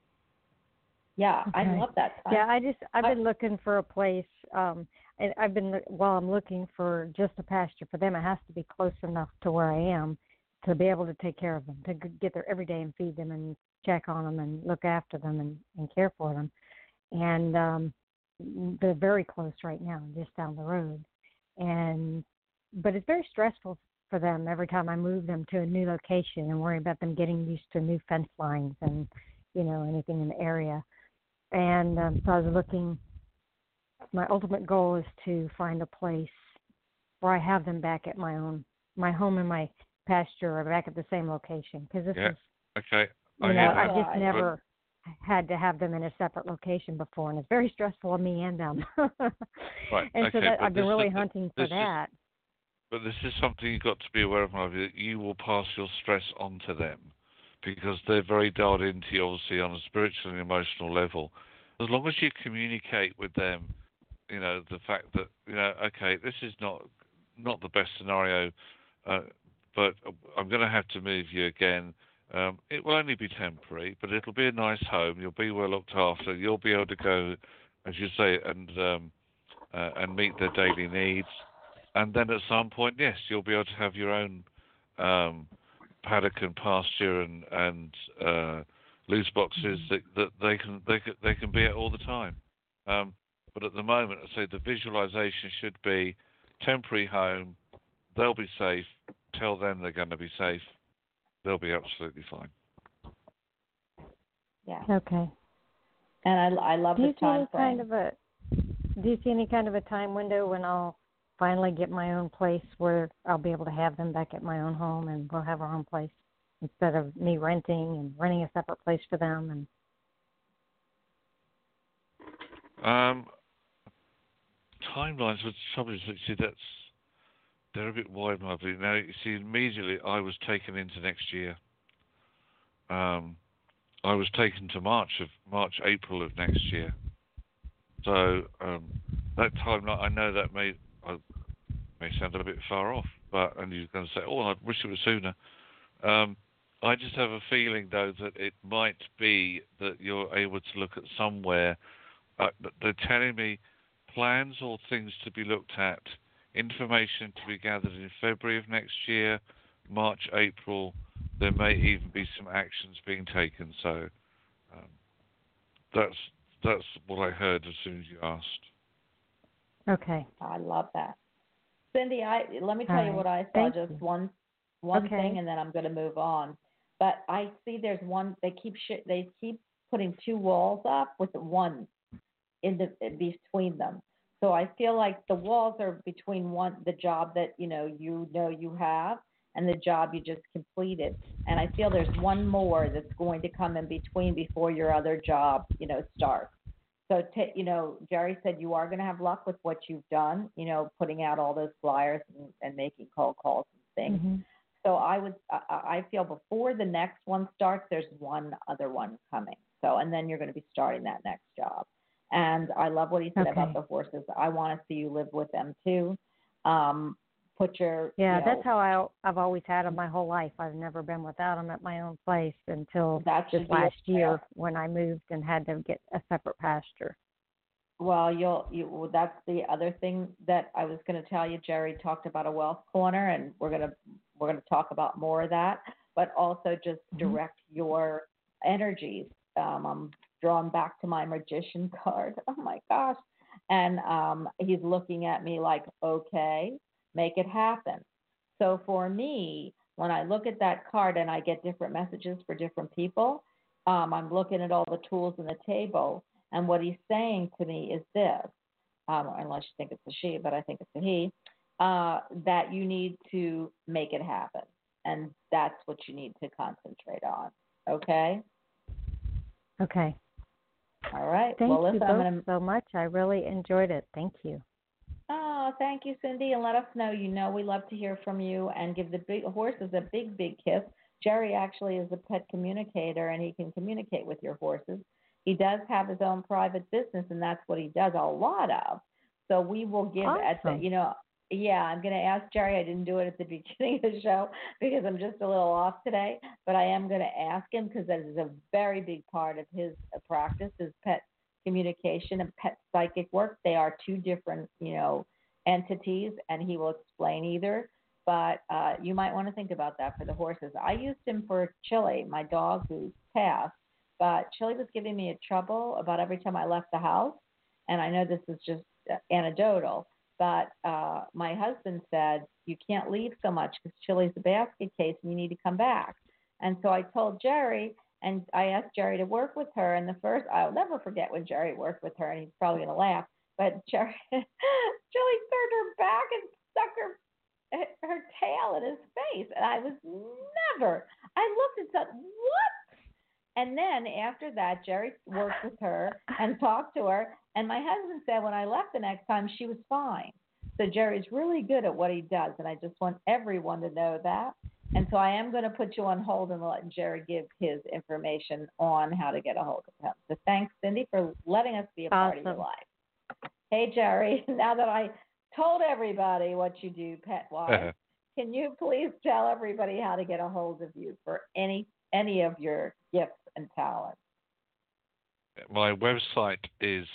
Yeah, Okay. I love that. Yeah, I've been looking for a place, and while I'm looking for just a pasture for them, it has to be close enough to where I am to be able to take care of them, to get there every day and feed them and check on them and look after them and care for them. And they're very close right now, just down the road. But it's very stressful for them every time I move them to a new location and worry about them getting used to new fence lines and, anything in the area. And so I was looking, my ultimate goal is to find a place where I have them back at my home and my pasture are back at the same location. Because this is, okay. I just never had to have them in a separate location before, and it's very stressful on me and them. Right. And so okay, I've been really hunting for that. But this is something you've got to be aware of, Marvie, that you will pass your stress on to them because they're very dialed into you, obviously, on a spiritual and emotional level. As long as you communicate with them, the fact that, okay, this is not the best scenario, but I'm going to have to move you again. It will only be temporary, but it'll be a nice home. You'll be well looked after. You'll be able to go, as you say, and meet their daily needs. And then at some point, yes, you'll be able to have your own paddock and pasture and loose boxes that they can be at all the time. But at the moment, I say the visualization should be temporary home. They'll be safe. Tell them they're going to be safe. They'll be absolutely fine. Yeah. Okay. And I love the time frame. Do you see any kind of a time window when I'll finally get my own place where I'll be able to have them back at my own home and we'll have our own place instead of me renting a separate place for them? And timelines with trouble is they're a bit wide, Marvie. Now you see, immediately I was taken into next year. I was taken to April of next year. So that timeline, I know that may sound a bit far off, and you're going to say, "Oh, I wish it was sooner." I just have a feeling, though, that it might be that you're able to look at somewhere. They're telling me plans or things to be looked at, information to be gathered in February of next year, March, April. There may even be some actions being taken. So that's what I heard as soon as you asked. Okay. I love that. Cindy, let me tell you what I saw. Just one thing, and then I'm going to move on. But I see there's one. They keep putting two walls up with one in between them. So I feel like the walls are between the job that you have and the job you just completed. And I feel there's one more that's going to come in between before your other job starts. So, Jerry said you are going to have luck with what you've done, putting out all those flyers and making cold calls and things. Mm-hmm. So I feel before the next one starts, there's one other one coming. So, and then you're going to be starting that next job. And I love what he said about the horses. I want to see you live with them too. That's how I've always had them my whole life. I've never been without them at my own place until this last year when I moved and had to get a separate pasture. Well, that's the other thing that I was going to tell you. Jerry talked about a wealth corner, and we're going to talk about more of that. But also just direct your energies. I'm drawn back to my magician card. Oh my gosh! And he's looking at me like, okay, make it happen. So for me, when I look at that card and I get different messages for different people, I'm looking at all the tools on the table. And what he's saying to me is this: unless you think it's a she, but I think it's a he, that you need to make it happen. And that's what you need to concentrate on. Okay? Okay. All right. Thank well, you listen, both so much. I really enjoyed it. Thank you. Oh, thank you, Cindy. And let us know. You know we love to hear from you, and give the big horses a big, big kiss. Jerry actually is a pet communicator, and he can communicate with your horses. He does have his own private business, and that's what he does a lot of. So we will give Awesome. yeah, I'm going to ask Jerry. I didn't do it at the beginning of the show because I'm just a little off today, but I am going to ask him because that is a very big part of his practice, is pet communication and pet psychic work. They are two different, entities, and he will explain either. But you might want to think about that for the horses. I used him for Chili, my dog who's passed, but Chili was giving me a trouble about every time I left the house. And I know this is just anecdotal, but my husband said, you can't leave so much because Chili's a basket case and you need to come back. And so I told Jerry, and I asked Jerry to work with her. And I'll never forget when Jerry worked with her, and he's probably going to laugh, but Chili turned her back and stuck her tail in his face. And I looked and said, what? And then after that, Jerry worked with her and talked to her. And my husband said when I left the next time, she was fine. So Jerry's really good at what he does. And I just want everyone to know that. And so I am going to put you on hold and let Jerry give his information on how to get a hold of him. So thanks, Cindy, for letting us be a part of your life. Hey, Jerry, now that I told everybody what you do pet-wise, can you please tell everybody how to get a hold of you for any of your gifts and talents? My website is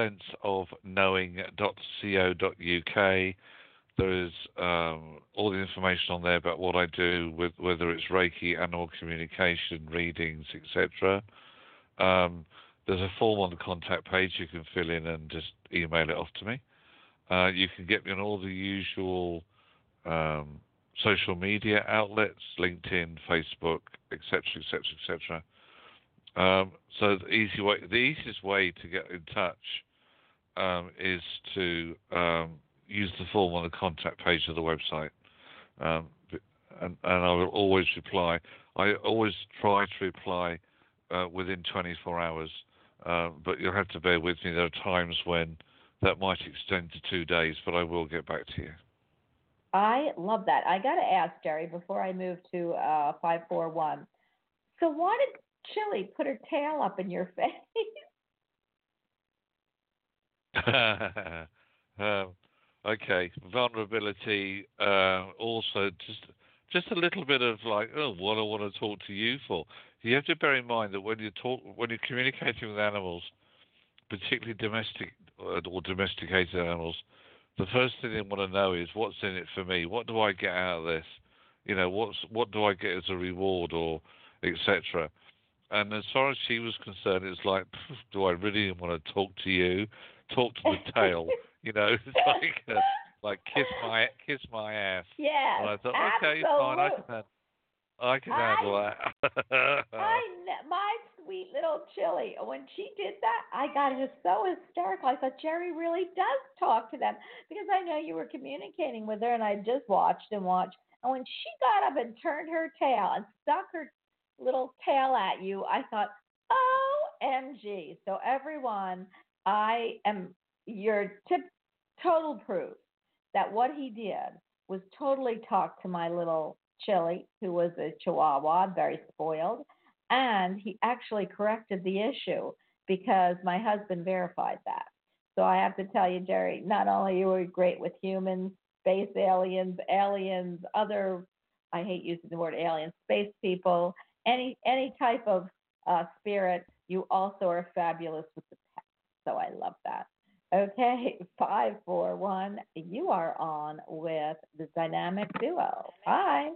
senseofknowing.co.uk. There is all the information on there about what I do, with whether it's Reiki, animal communication, readings, etc. There's a form on the contact page you can fill in and just email it off to me. You can get me on all the usual social media outlets, LinkedIn, Facebook, etc., etc., etc. So the easiest way to get in touch is to use the form on the contact page of the website, and I will always reply. I always try to reply within 24 hours, but you'll have to bear with me. There are times when that might extend to 2 days, but I will get back to you. I love that. I got to ask, Jerry, before I move to 541. So why did Chili put her tail up in your face? Okay, vulnerability. Also, just a little bit of like, what I want to talk to you for. You have to bear in mind that when you're communicating with animals, particularly domestic or domesticated animals, the first thing they want to know is what's in it for me. What do I get out of this? What do I get as a reward, or etc. And as far as she was concerned, it's like, do I really want to talk to you? Talk to the tail, it's like kiss my ass. Yeah. And I thought, okay, fine, I can handle that. My sweet little Chili, when she did that, I got so hysterical. I thought Jerry really does talk to them, because I know you were communicating with her, and I just watched. And when she got up and turned her tail and stuck her little tail at you, I thought, OMG. So everyone, I am your total proof that what he did was totally talk to my little Chili, who was a Chihuahua, very spoiled, and he actually corrected the issue because my husband verified that. So I have to tell you, Jerry, not only you were great with humans, space aliens, other, I hate using the word aliens, space people, any type of spirit, you also are fabulous with the pets. So I love that. Okay, 541, you are on with the Dynamic Duo. Hi.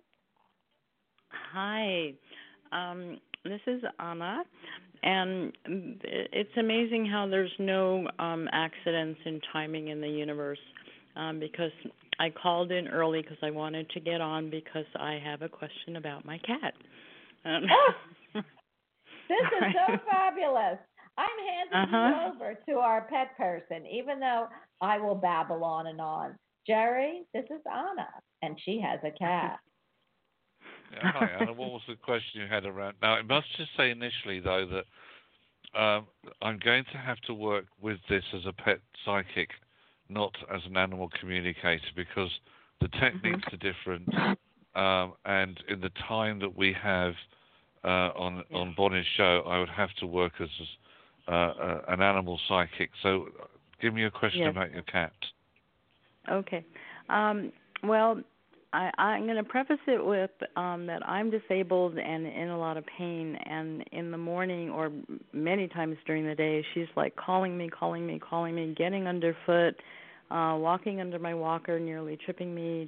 Hi. This is Anna, and it's amazing how there's no accidents in timing in the universe, because I called in early because I wanted to get on because I have a question about my cat. This is so fabulous. I'm handing you over to our pet person, even though I will babble on and on. Jerry, this is Anna, and she has a cat. Yeah, hi, Anna. What was the question you had around? Now, I must just say initially, though, that I'm going to have to work with this as a pet psychic, not as an animal communicator, because the techniques are different, and in the time that we have on Bonnie's show, I would have to work as an animal psychic. So, give me a question about your cat. Okay. Well, I'm going to preface it with that I'm disabled and in a lot of pain, and in the morning or many times during the day, she's like calling me, getting underfoot, walking under my walker, nearly tripping me,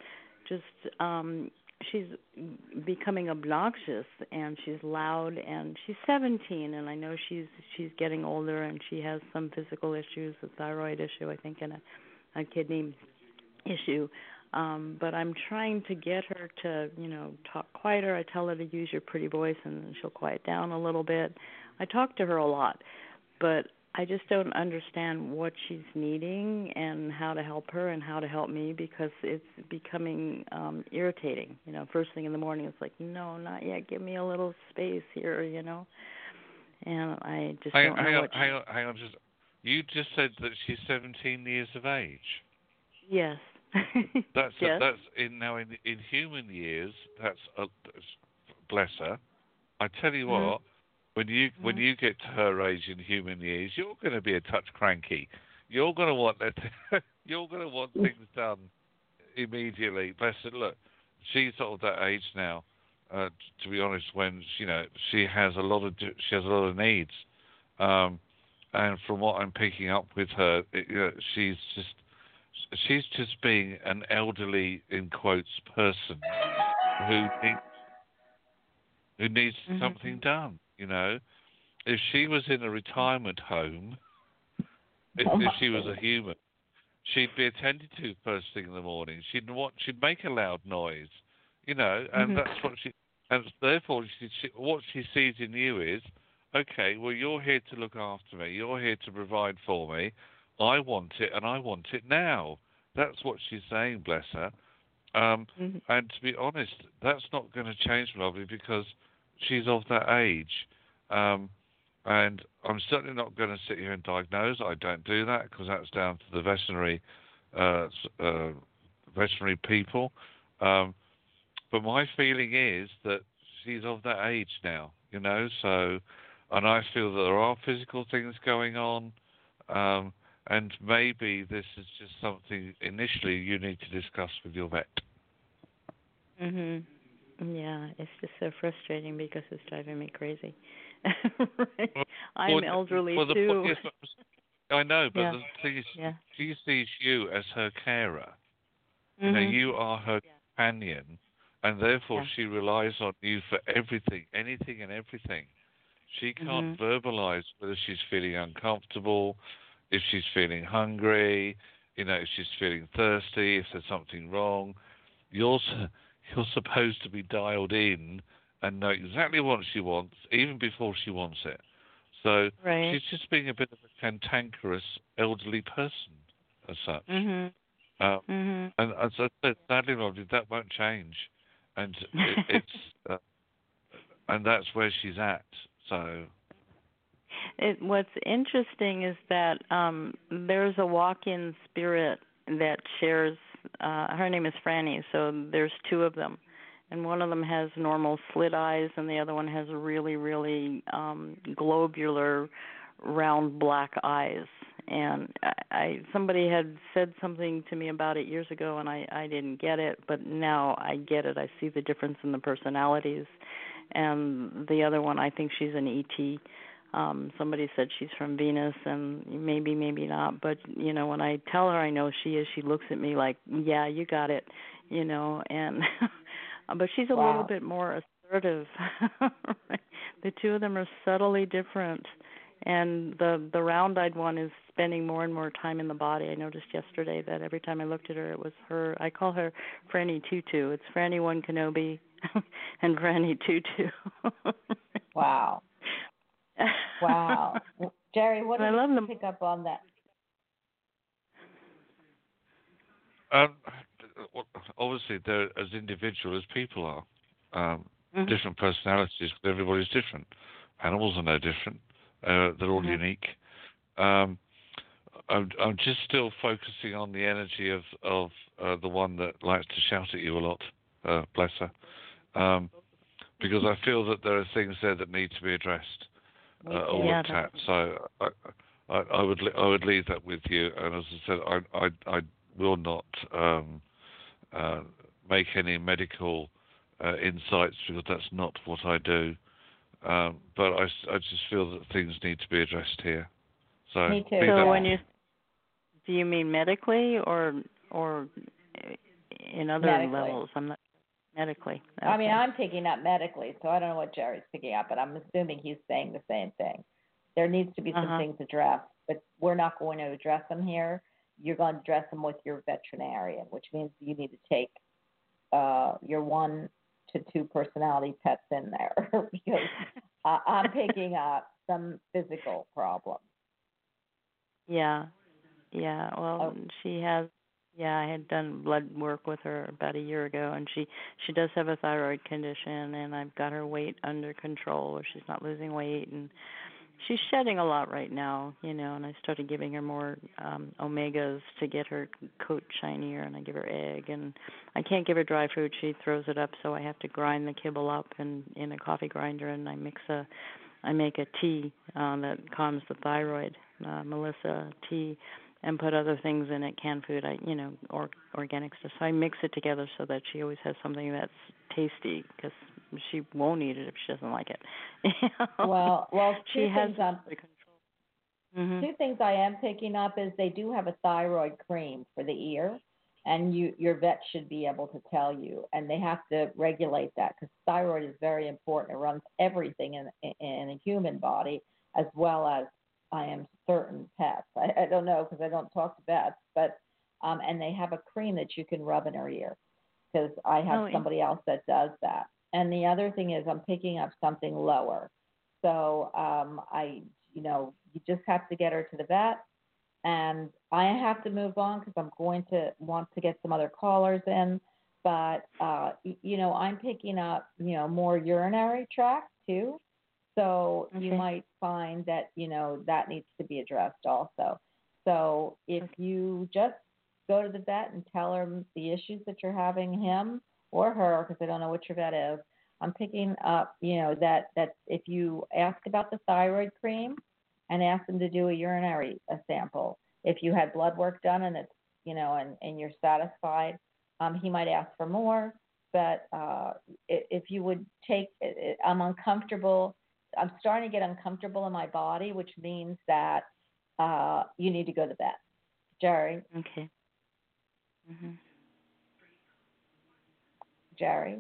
she's becoming obnoxious, and she's loud, and she's 17, and I know she's getting older, and she has some physical issues, a thyroid issue, I think, and a kidney issue. But I'm trying to get her to, talk quieter. I tell her to use your pretty voice, and she'll quiet down a little bit. I talk to her a lot, but I just don't understand what she's needing and how to help her and how to help me, because it's becoming irritating. First thing in the morning, it's like, no, not yet. Give me a little space here, And I just don't know what. Hang on. You just said that she's 17 years of age. Yes. That's yes. That's in human years. That's bless her. I tell you what, when you get to her age in human years, you're going to be a touch cranky. You're going to want you're going to want things done immediately. Bless her. Look, she's of that age now. To be honest, when she has a lot of needs, and from what I'm picking up with her, she's just being an elderly, in quotes, person who needs something done. If she was in a retirement home, if she was a human, she'd be attended to first thing in the morning. She'd make a loud noise, and that's what and therefore what she sees in you is, okay, well, you're here to look after me. You're here to provide for me. I want it, and I want it now. That's what she's saying, bless her. And to be honest, that's not going to change, lovely, because she's of that age. And I'm certainly not going to sit here and diagnose. I don't do that, because that's down to the veterinary people. But my feeling is that she's of that age now, so, and I feel that there are physical things going on, and maybe this is just something initially you need to discuss with your vet. Yeah, it's just so frustrating because it's driving me crazy. I'm elderly too. I know, but the thing is, she sees you as her carer. You are her companion, and therefore she relies on you for everything, anything and everything. She can't verbalize whether she's feeling uncomfortable, if she's feeling hungry, if she's feeling thirsty, if there's something wrong. You're supposed to be dialed in and know exactly what she wants, even before she wants it. So she's just being a bit of a cantankerous elderly person, as such. And as I said, sadly, Rodney, that won't change. And it's and that's where she's at. So. What's interesting is that there's a walk-in spirit that shares. Her name is Franny, so there's two of them, and one of them has normal slit eyes, and the other one has really, really globular, round black eyes. And somebody had said something to me about it years ago, and I didn't get it, but now I get it. I see the difference in the personalities. And the other one, I think she's an ET. Somebody said she's from Venus, and maybe not. But, when I tell her I know she is, she looks at me like, yeah, you got it, and but she's a little bit more assertive. The two of them are subtly different. And the round-eyed one is spending more and more time in the body. I noticed yesterday that every time I looked at her, it was her. I call her Franny Tutu. It's Franny One Kenobi and Franny Tutu. Wow. Wow. Jerry, what I did love you them. pick up on that? Well, obviously, they're as individual as people are. Mhm. Different personalities, but everybody's different. Animals are no different. They're all Mhm. unique. Um, I'm just still focusing on the energy of the one that likes to shout at you a lot. Bless her. Because I feel that there are things there that need to be addressed Me or too. Yeah. looked at. So I would leave that with you. And as I said, I will not make any medical insights because that's not what I do. But I just feel that things need to be addressed here. So Me too. leave So that when with you do you mean medically or in other Medically. levels? I'm not medically. Okay. I mean, I'm picking up medically, so I don't know what Jerry's picking up, but I'm assuming he's saying the same thing. There needs to be some Uh-huh. things addressed, but we're not going to address them here. You're going to address them with your veterinarian, which means you need to take your 1 to 2 personality pets in there because I'm picking up some physical problems. Yeah. Yeah. Well, Oh, she has. Yeah, I had done blood work with her about a year ago, and she does have a thyroid condition, and I've got her weight under control, where she's not losing weight, and she's shedding a lot right now, and I started giving her more omegas to get her coat shinier, and I give her egg, and I can't give her dry food. She throws it up, so I have to grind the kibble up in a coffee grinder, and I make a tea that calms the thyroid, Melissa tea, and put other things in it, canned food, organic stuff. So I mix it together so that she always has something that's tasty, because she won't eat it if she doesn't like it. well, She has two things I am picking up is they do have a thyroid cream for the ear, and your vet should be able to tell you, and they have to regulate that because thyroid is very important. It runs everything in a human body as well as I am certain pets. I don't know because I don't talk to vets, but and they have a cream that you can rub in her ear because I have somebody else that does that. And the other thing is I'm picking up something lower. So you just have to get her to the vet, and I have to move on because I'm going to want to get some other callers in. But I'm picking up more urinary tract too. So you might find that that needs to be addressed also. So if you just go to the vet and tell her the issues that you're having, him or her, because I don't know what your vet is. I'm picking up, that if you ask about the thyroid cream and ask them to do a urinary sample, if you had blood work done and it's, and you're satisfied, he might ask for more. But if you would take, I'm uncomfortable. I'm starting to get uncomfortable in my body, which means that you need to go to the vet. Jerry. Okay. Mhm. Jerry.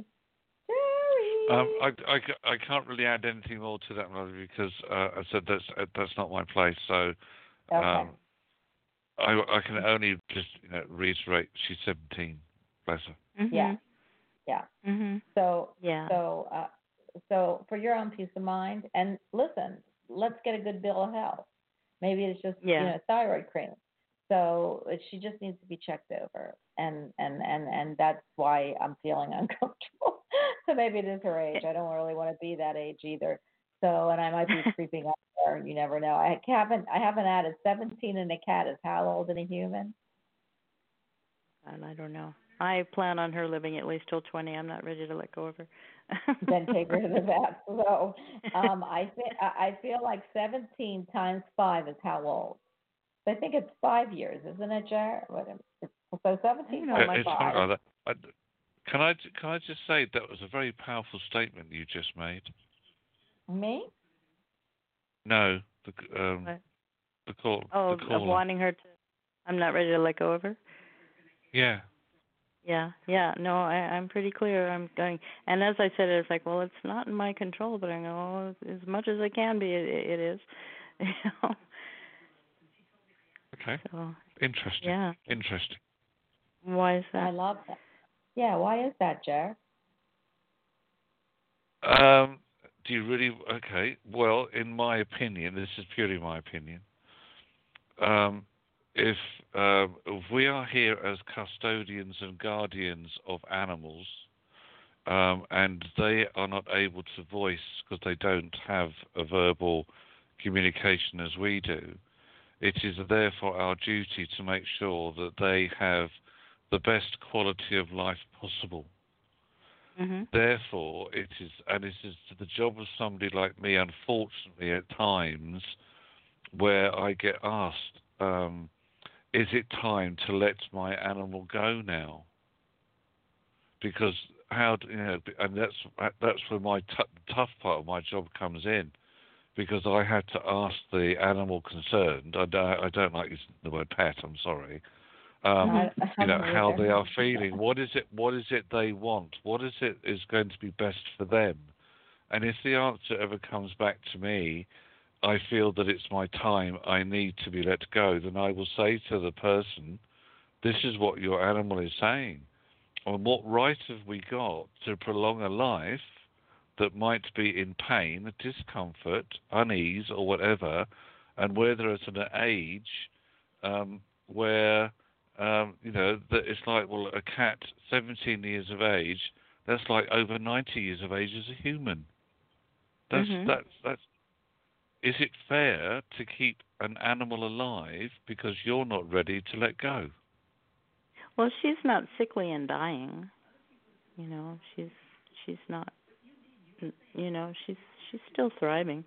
I can't really add anything more to that, Mother, because I said that's not my place. So Okay. I can only just reiterate. She's 17. Bless her. Mhm. Yeah. Yeah. Mhm. So Yeah. so for your own peace of mind, and listen, let's get a good bill of health. Maybe it's just thyroid cream. So she just needs to be checked over, and that's why I'm feeling uncomfortable. So maybe it is her age. I don't really want to be that age either. So, and I might be creeping up there. You never know. I haven't added 17 in a cat is how old in a human? And I don't know. I plan on her living at least till 20. I'm not ready to let go of her. Then take her to the vet. So I feel like 17 times 5 is how old? I think it's 5 years, isn't it, Jared? So 17 times 5. Can I just say that was a very powerful statement you just made? Me? No, the call. Oh, the of caller. wanting her to. I'm not ready to let go of her. Yeah. Yeah. No, I'm pretty clear. I'm going, and as I said, it's like, well, it's not in my control, but I know as much as it can be, it is. Okay. So, Interesting. yeah. Interesting. Why is that? I love that. Yeah, why is that, Jared? Do you really? Okay. Well, in my opinion, this is purely my opinion. Um, if we are here as custodians and guardians of animals, and they are not able to voice because they don't have a verbal communication as we do, it is therefore our duty to make sure that they have the best quality of life possible. Mm-hmm. Therefore, it is the job of somebody like me, unfortunately, at times, where I get asked, is it time to let my animal go now? Because and that's where my tough part of my job comes in, because I had to ask the animal concerned. I don't like using the word pet. I'm sorry. How they are feeling. What is it they want? What is it is going to be best for them? And if the answer ever comes back to me, I feel that it's my time, I need to be let go, then I will say to the person, this is what your animal is saying. And what right have we got to prolong a life that might be in pain, discomfort, unease, or whatever, and where they're at an age where that it's like, well, a cat 17 years of age, that's like over 90 years of age as a human. That's is it fair to keep an animal alive because you're not ready to let go? Well, she's not sickly and dying. She's not. She's still thriving.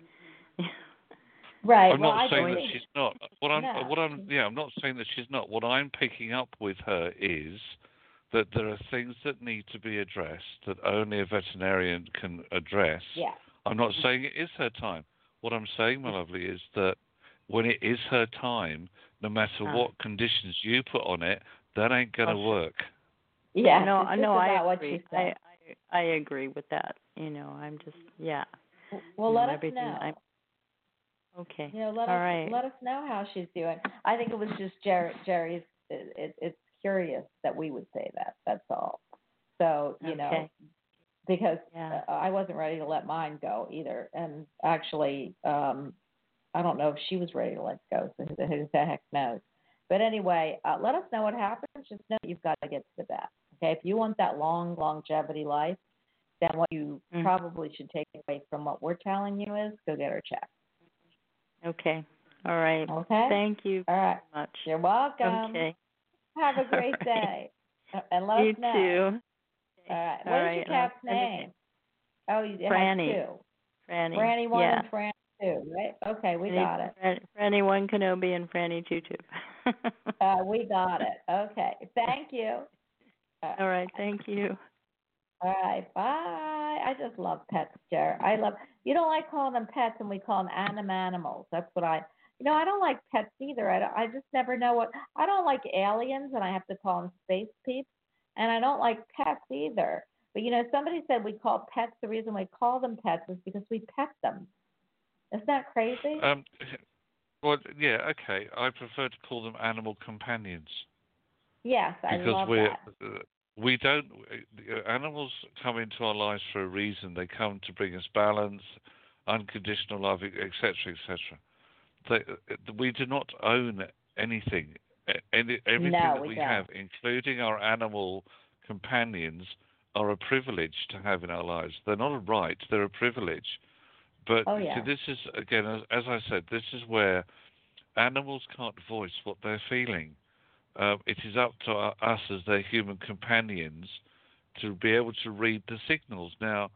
Right. I'm not saying that she's not. I'm not saying that she's not. What I'm picking up with her is that there are things that need to be addressed that only a veterinarian can address. Yeah. I'm not saying it is her time. What I'm saying, my lovely, is that when it is her time, no matter what conditions you put on it, that ain't going to work. Yeah. No, I agree. I agree with that. I'm just Well, let us know. Okay. Let us know how she's doing. I think it was just Jerry's. It's curious that we would say that. That's all. So because I wasn't ready to let mine go either, and actually, I don't know if she was ready to let go. So who the heck knows? But anyway, let us know what happens. Just know you've got to get to the vet. Okay, if you want that longevity life, then what you probably should take away from what we're telling you is go get her checked. Okay. All right. Okay. Thank you very much. You're welcome. Okay. Have a great day. And let us know. You too. All right. What is your cat's name? Oh, you Franny. have two. Franny 1 and Franny 2, right? Okay, we got it. Franny 1 Kenobi and Franny 2. We got it. Okay. Thank you. All right. Thank you. All right. Bye. I just love pets, Jared. You don't like calling them pets, and we call them animals. That's what I don't like pets either. I just never know what. I don't like aliens, and I have to call them space peeps. And I don't like pets either. But, somebody said we call pets, the reason we call them pets is because we pet them. Isn't that crazy? Well, yeah, okay. I prefer to call them animal companions. Yes, I love that. We don't. Animals come into our lives for a reason. They come to bring us balance, unconditional love, etc., etc. We do not own anything. Everything that we have, including our animal companions, are a privilege to have in our lives. They're not a right; they're a privilege. But see, this is again, as I said, this is where animals can't voice what they're feeling. It is up to us as their human companions to be able to read the signals. Now,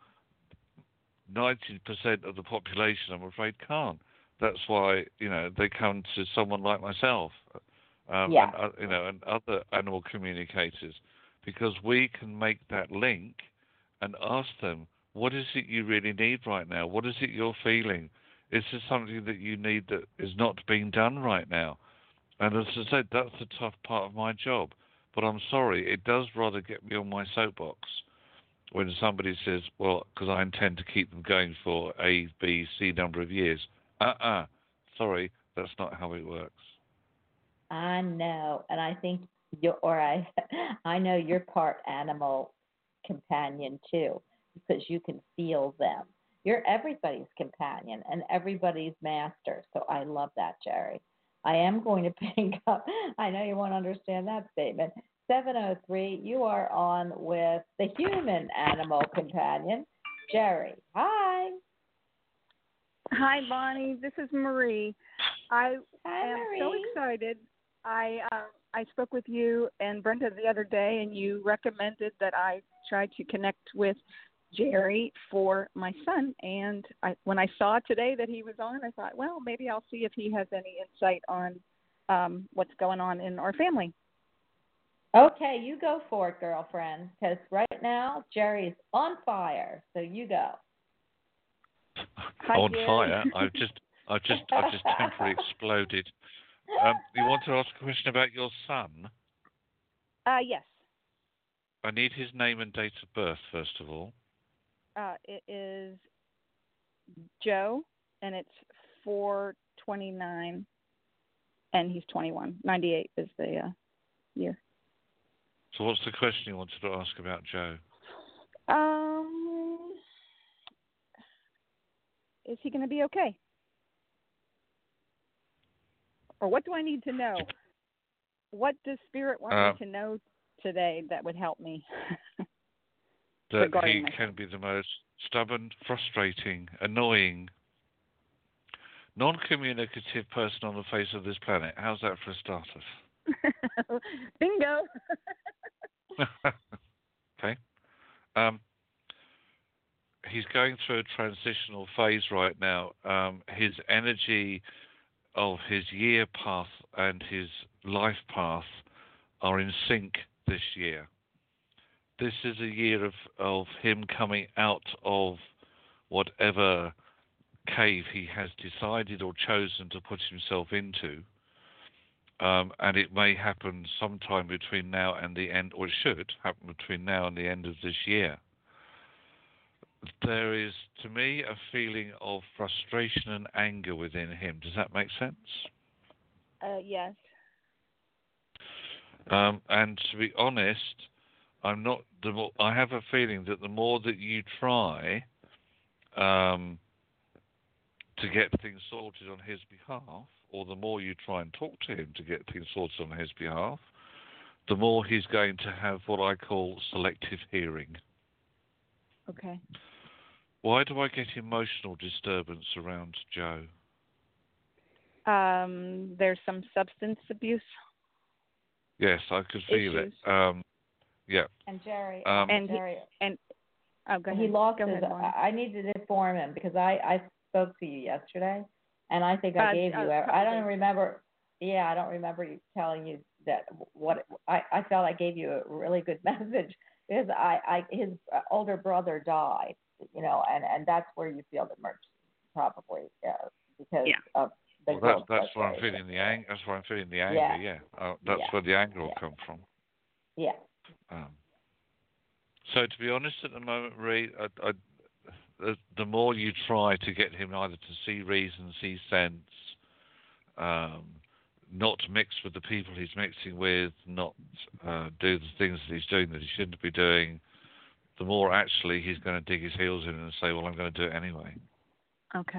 90% of the population, I'm afraid, can't. That's why they come to someone like myself, and other animal communicators, because we can make that link and ask them, what is it you really need right now? What is it you're feeling? Is there something that you need that is not being done right now? And as I said, that's the tough part of my job. But I'm sorry, it does rather get me on my soapbox when somebody says, well, because I intend to keep them going for A, B, C number of years. Sorry, that's not how it works. I know, and I think I know you're part animal companion too, because you can feel them. You're everybody's companion and everybody's master. So I love that, Jerry. I am going to pick up, I know you won't understand that statement. 703, you are on with the human animal companion, Jerry. Hi. Hi, Bonnie. This is Marie. I Hi, am Marie. so excited. I spoke with you and Brenda the other day, and you recommended that I try to connect with Jerry for my son. And when I saw today that he was on, I thought, well, maybe I'll see if he has any insight on what's going on in our family. Okay, you go for it, girlfriend, because right now Jerry's on fire. So you go. Hi, On Jerry. fire. I've just temporarily exploded. You want to ask a question about your son? Yes. I need his name and date of birth, first of all. It is Joe, and it's 4/29, and he's 21. 98 is the year. So what's the question you wanted to ask about Joe? Is he going to be okay? Or what do I need to know? What does Spirit want me to know today that would help me? That he can be the most stubborn, frustrating, annoying, non-communicative person on the face of this planet. How's that for a starter? Bingo. Okay. He's going through a transitional phase right now. His energy of his year path and his life path are in sync this year. This is a year of him coming out of whatever cave he has decided or chosen to put himself into. And it may happen sometime between now and the end, or it should happen between now and the end of this year. There is, to me, a feeling of frustration and anger within him. Does that make sense? Yes. And to be honest, I have a feeling that the more that you try to get things sorted on his behalf, or the more you try and talk to him to get things sorted on his behalf, the more he's going to have what I call selective hearing. Okay. Why do I get emotional disturbance around Joe? There's some substance abuse. Yes, I could feel issues. it. Yeah. And Jerry, go ahead. He lost go his. ahead, Bonnie. I need to inform him because I spoke to you yesterday, and I think I gave you. I don't remember. Yeah, I don't remember you telling you that. I felt I gave you a really good message because his older brother died, and that's where you feel the merch probably because of the. Well, that's where I'm feeling the anger. That's where I'm feeling the anger. Yeah. That's where the anger will come from. Yeah. So to be honest, at the moment, Ree, the more you try to get him either to see reason, see sense, not mix with the people he's mixing with, not do the things that he's doing that he shouldn't be doing, the more actually he's going to dig his heels in and say, well, I'm going to do it anyway. Okay.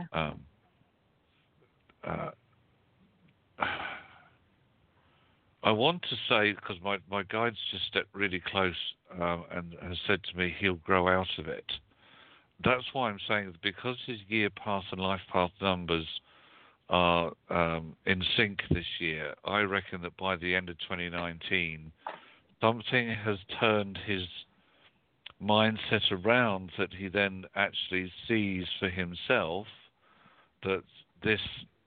I want to say, because my guide's just stepped really close and has said to me he'll grow out of it. That's why I'm saying that because his year path and life path numbers are in sync this year, I reckon that by the end of 2019, something has turned his mindset around that he then actually sees for himself that this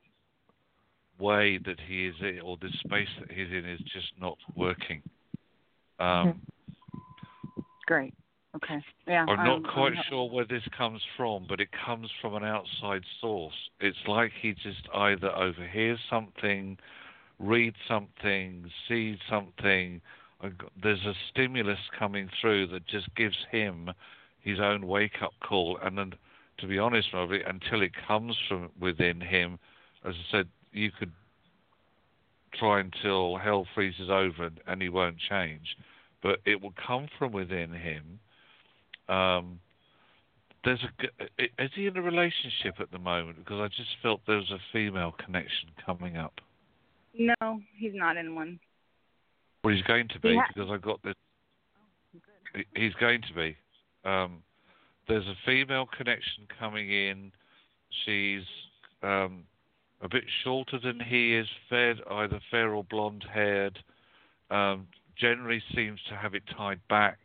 way that he is in, or this space that he's in, is just not working. Great. Okay. Yeah. I'm not quite sure where this comes from, but it comes from an outside source. It's like he just either overhears something, reads something, sees something. There's a stimulus coming through that just gives him his own wake-up call. And then, to be honest, Robbie, until it comes from within him, as I said, you could try until hell freezes over and he won't change. But it will come from within him. Is he in a relationship at the moment? Because I just felt there was a female connection coming up. No, he's not in one. Well, he's going to be because I got this. He's going to be. There's a female connection coming in. She's a bit shorter than he is, either fair or blonde-haired. Generally seems to have it tied back.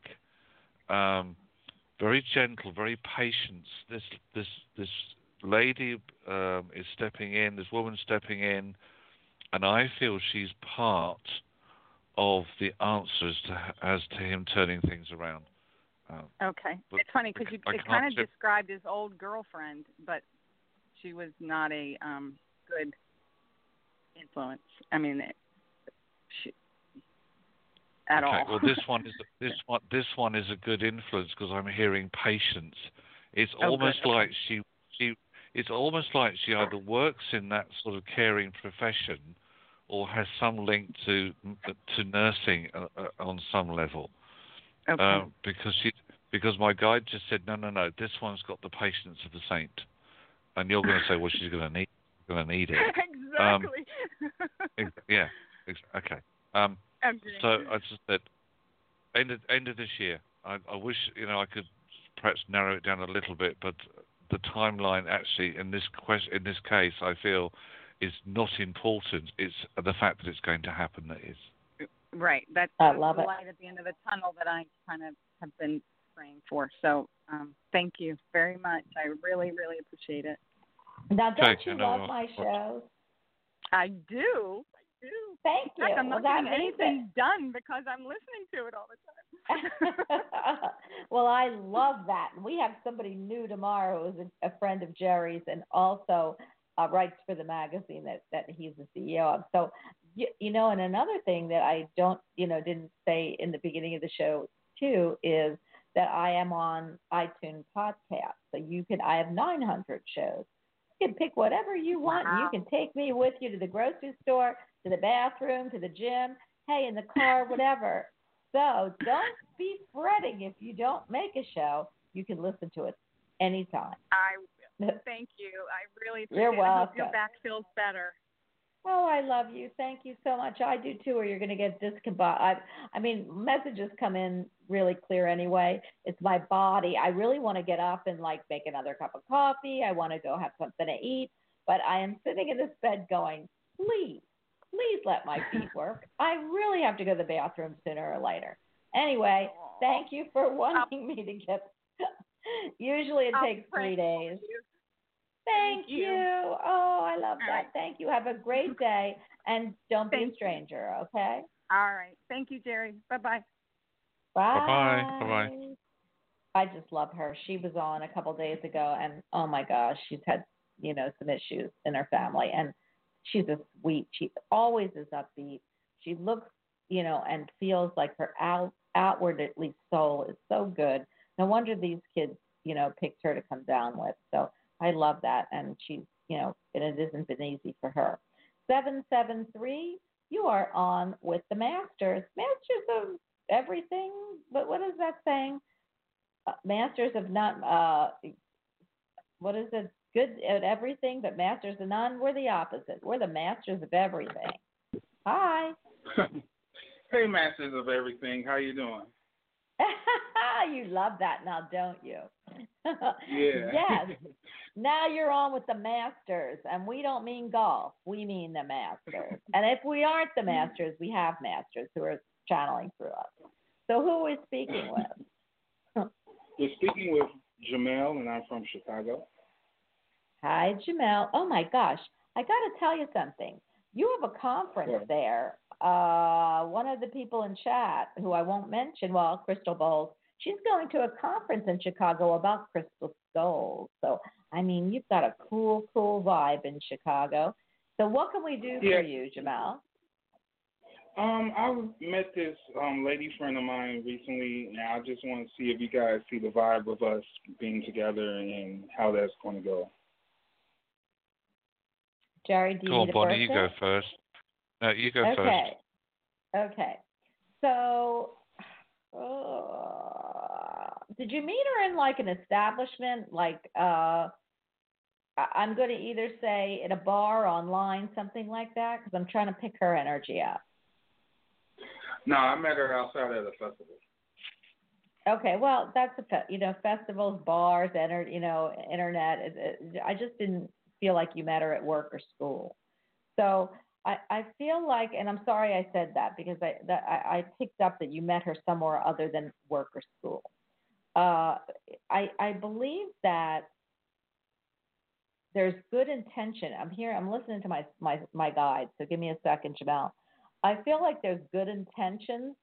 Very gentle, very patient. This lady is stepping in. This woman stepping in, and I feel she's part of the answers as to him turning things around. Okay, it's funny because it kind of described his old girlfriend, but she was not a good influence. I mean, at all. Well, this one is a good influence because I'm hearing patience. It's almost like it's almost like she either works in that sort of caring profession or has some link to nursing on some level. Okay. Because my guide just said no, this one's got the patience of a saint, and you're going to say, well, she's going to need it. Exactly. Yeah. Okay. So I just said, end of this year. I wish I could perhaps narrow it down a little bit, but the timeline actually in this case I feel is not important. It's the fact that it's going to happen that is. Right. That's I the love it. light at the end of the tunnel that I kind of have been praying for. So thank you very much. I really, really appreciate it. Now, don't you love my shows? I do. Thank you. I'm not getting anything done because I'm listening to it all the time. Well, I love that. We have somebody new tomorrow who's a friend of Jerry's and also writes for the magazine that he's the CEO of. So, and another thing that I didn't say in the beginning of the show too is that I am on iTunes podcast. So I have 900 shows. You can pick whatever you want. Wow. You can take me with you to the grocery store, to the bathroom, to the gym, hey, in the car, whatever. So don't be fretting if you don't make a show. You can listen to it anytime. I will. Thank you. I really appreciate You're it. welcome. I hope your back feels better. Oh, I love you. Thank you so much. I do too, or you're going to get discombobulated. I mean, messages come in really clear anyway. It's my body. I really want to get up and make another cup of coffee. I want to go have something to eat. But I am sitting in this bed going, please let my feet work. I really have to go to the bathroom sooner or later. Anyway, thank you for wanting me to get. Usually it takes 3 days. Thank you. Oh, I love that. Right. Thank you. Have a great day, and don't be a stranger, okay? All right. Thank you, Jerry. Bye-bye. Bye. Bye-bye. I just love her. She was on a couple days ago, and oh my gosh, she's had, some issues in her family, and she's a sweet. She always is upbeat. She looks, and feels like her outward, at least soul, is so good. No wonder these kids, picked her to come down with. So I love that, and she's, and it hasn't been easy for her. 773, you are on with the Masters. Masters of everything, but what is that saying? Masters of not, what is it? Good at everything, but masters of none. We're the opposite. We're the masters of everything. Hi. Hey, masters of everything. How you doing? You love that now, don't you? Yeah. Yes. Now you're on with the Masters, and we don't mean golf. We mean the Masters. And if we aren't the Masters, we have Masters who are channeling through us. So who are we speaking with? You're speaking with Jamel, and I'm from Chicago. Hi, Jamel. Oh, my gosh. I got to tell you something. You have a conference there. One of the people in chat, who I won't mention, Crystal Bowles, she's going to a conference in Chicago about crystal skulls. So, I mean, you've got a cool vibe in Chicago. So what can we do for you, Jamel? I met this lady friend of mine recently, and I just want to see if you guys see the vibe of us being together and how that's going to go. Jerry, do you need a Bonnie, birthday? you go first. No, you go first. Okay. So did you meet her in like an establishment, like I'm going to either say at a bar, online, something like that, because I'm trying to pick her energy up. No, I met her outside at a festival. Okay, well, that's festivals, bars, internet. I just didn't feel like you met her at work or school. So I feel like, and I'm sorry I said that because I picked up that you met her somewhere other than work or school. I believe that there's good intention. I'm listening to my guide, so give me a second, Jamel. I feel like there's good intentions,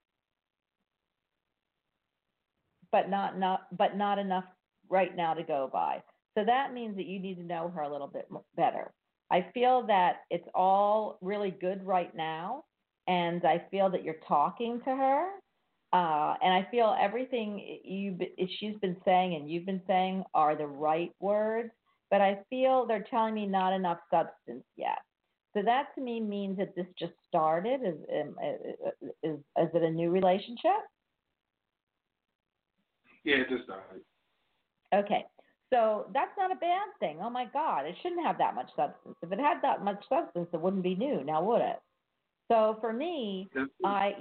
but not enough right now to go by. So that means that you need to know her a little bit better. I feel that it's all really good right now, and I feel that you're talking to her, and I feel everything she's been saying and you've been saying are the right words, but I feel they're telling me not enough substance yet. So that to me means that this just started. Is it a new relationship? Yeah, it just started. Okay. So that's not a bad thing. Oh my God, it shouldn't have that much substance. If it had that much substance, it wouldn't be new, now would it? So for me, I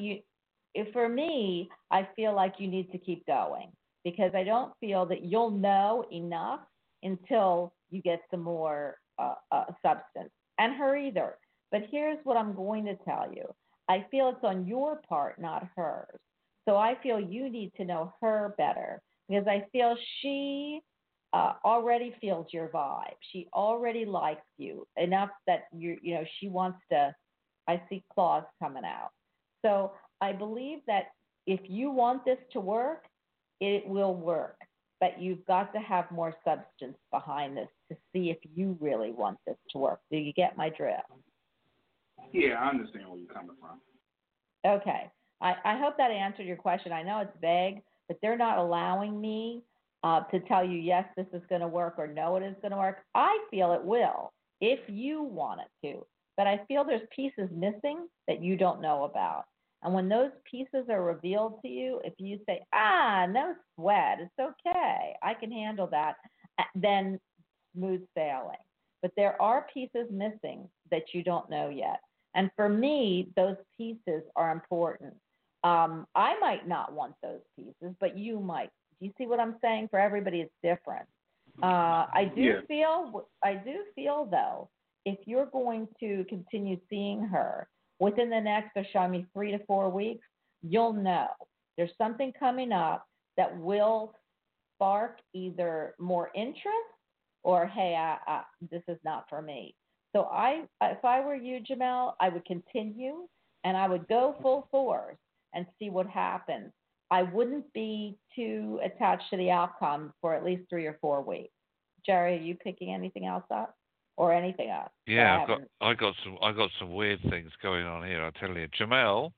feel like you need to keep going because I don't feel that you'll know enough until you get some more substance, and her either. But here's what I'm going to tell you. I feel it's on your part, not hers. So I feel you need to know her better because I feel she already feels your vibe. She already likes you enough that she wants to. I see claws coming out. So I believe that if you want this to work, it will work. But you've got to have more substance behind this to see if you really want this to work. Do you get my drift? Yeah, I understand where you're coming from. Okay. I hope that answered your question. I know it's vague, but they're not allowing me to tell you, yes, this is going to work or no, it is going to work. I feel it will if you want it to. But I feel there's pieces missing that you don't know about. And when those pieces are revealed to you, if you say, no sweat, it's okay, I can handle that, then smooth sailing. But there are pieces missing that you don't know yet. And for me, those pieces are important. I might not want those pieces, but you might. Do you see what I'm saying? For everybody, it's different. I do feel, though, if you're going to continue seeing her within the next, they're showing me 3 to 4 weeks, you'll know there's something coming up that will spark either more interest or, hey, this is not for me. So if I were you, Jamel, I would continue and I would go full force and see what happens. I wouldn't be too attached to the outcome for at least 3 or 4 weeks. Jerry, are you picking anything else up or anything else? Yeah, I got some weird things going on here. I tell you, Jamel,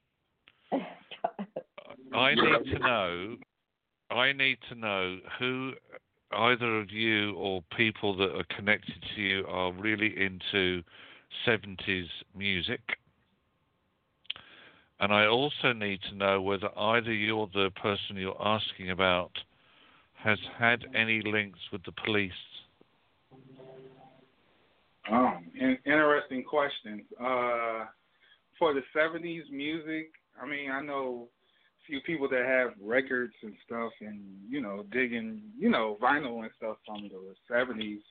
I need to know who either of you or people that are connected to you are really into 70s music. And I also need to know whether either you or the person you're asking about has had any links with the police. Interesting question. For the 70s music, I mean, I know a few people that have records and stuff and, digging, vinyl and stuff from the 70s.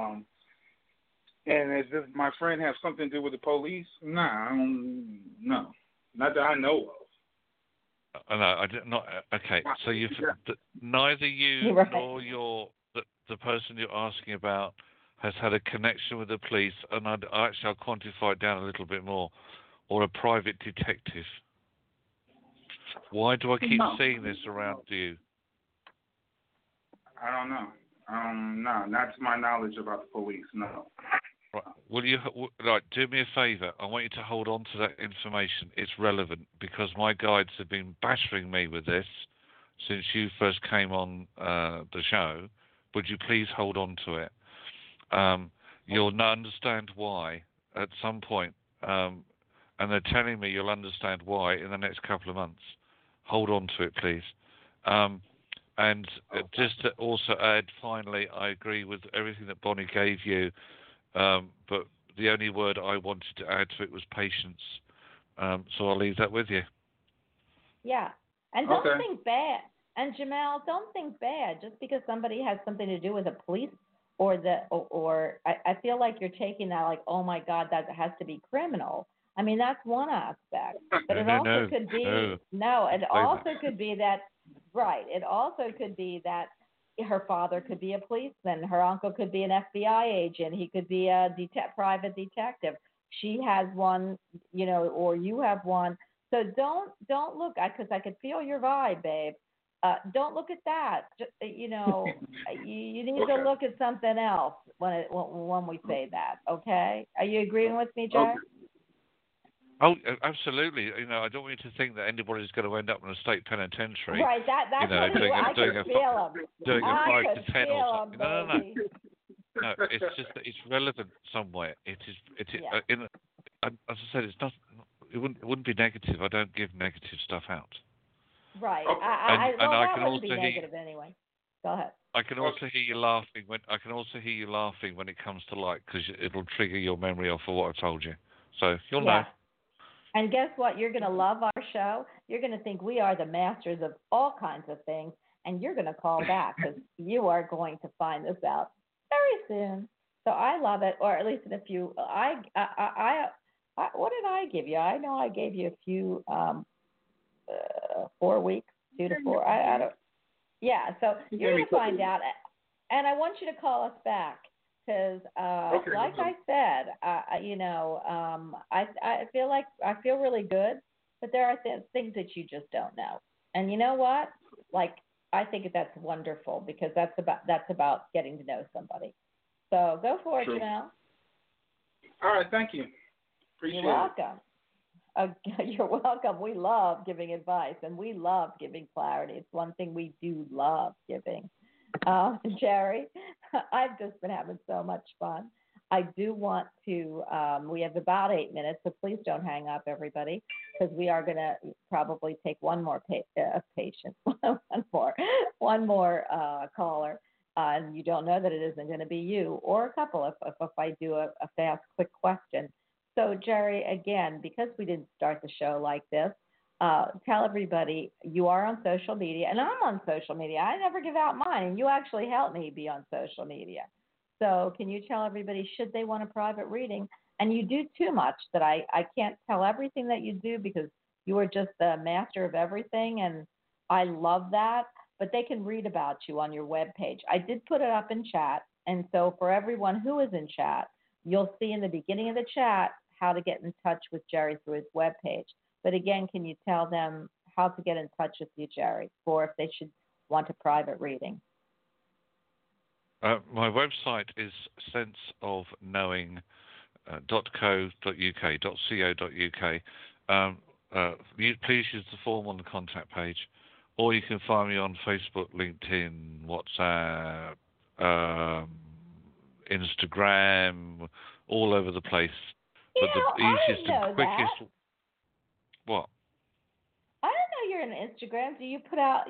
And is this my friend have something to do with the police? Nah, no. Not that I know of. No, I did not. Okay, so neither you nor the person you're asking about has had a connection with the police, and I'll quantify it down a little bit more, or a private detective. Why do I keep seeing this around you? I don't know. No, not to my knowledge about the police, no. Right. Will you do me a favour? I want you to hold on to that information. It's relevant because my guides have been battering me with this since you first came on the show. Would you please hold on to it? You'll understand why at some point, and they're telling me you'll understand why in the next couple of months. Hold on to it, please. And And just to also add, finally, I agree with everything that Bonnie gave you, but the only word I wanted to add to it was patience. So I'll leave that with you. Yeah. And don't think bad. And Jamel, don't think bad just because somebody has something to do with the police or I feel like you're taking that like, oh my God, that has to be criminal. I mean, that's one aspect. But it also could be it also could be that right. It also could be that her father could be a policeman, her uncle could be an FBI agent, he could be a private detective. She has one, or you have one. So don't look, because I could feel your vibe, babe. Don't look at that. Just, you need to look at something else when we say that. Okay? Are you agreeing with me, Jack? Okay. Oh, absolutely. I don't want you to think that anybody's going to end up in a state penitentiary. Right. That's what I could feel them. Doing a 5 to 10 or something. No. No, it's just that it's relevant somewhere. It is. As I said, it's not. It wouldn't be negative. I don't give negative stuff out. Right. I can also be negative anyway. Go ahead. I can also hear you laughing when it comes to light, because it'll trigger your memory off of what I told you. So you'll know. And guess what? You're going to love our show. You're going to think we are the masters of all kinds of things, and you're going to call back because you are going to find this out very soon. So I love it, or at least in a few. What did I give you? I know I gave you a few 4 weeks, 2 to 4. I don't. Yeah. So you're going to find out, and I want you to call us back. Because, like I said, I feel really good, but there are things that you just don't know. And you know what? Like, I think that's wonderful because that's about getting to know somebody. So go for it, Janelle. All right, thank you. Appreciate You're welcome. You're welcome. We love giving advice, and we love giving clarity. It's one thing we do love giving. Jerry, I've just been having so much fun. I do want to, we have about 8 minutes, so please don't hang up, everybody, because we are going to probably take one more patient, one more caller, and you don't know that it isn't going to be you or a couple if I do a fast, quick question. So, Jerry, again, because we didn't start the show like this, tell everybody you are on social media, and I'm on social media. I never give out mine, and you actually help me be on social media. So can you tell everybody, should they want a private reading? And you do too much that I can't tell everything that you do because you are just the master of everything, and I love that. But they can read about you on your webpage. I did put it up in chat, and so for everyone who is in chat, you'll see in the beginning of the chat how to get in touch with Jerry through his webpage. But again, can you tell them how to get in touch with you, Jerry, for if they should want a private reading? My website is senseofknowing.co.uk. Please use the form on the contact page, or you can find me on Facebook, LinkedIn, WhatsApp, Instagram, all over the place. But the easiest and quickest. That. What? I don't know you're on Instagram. Do you put out?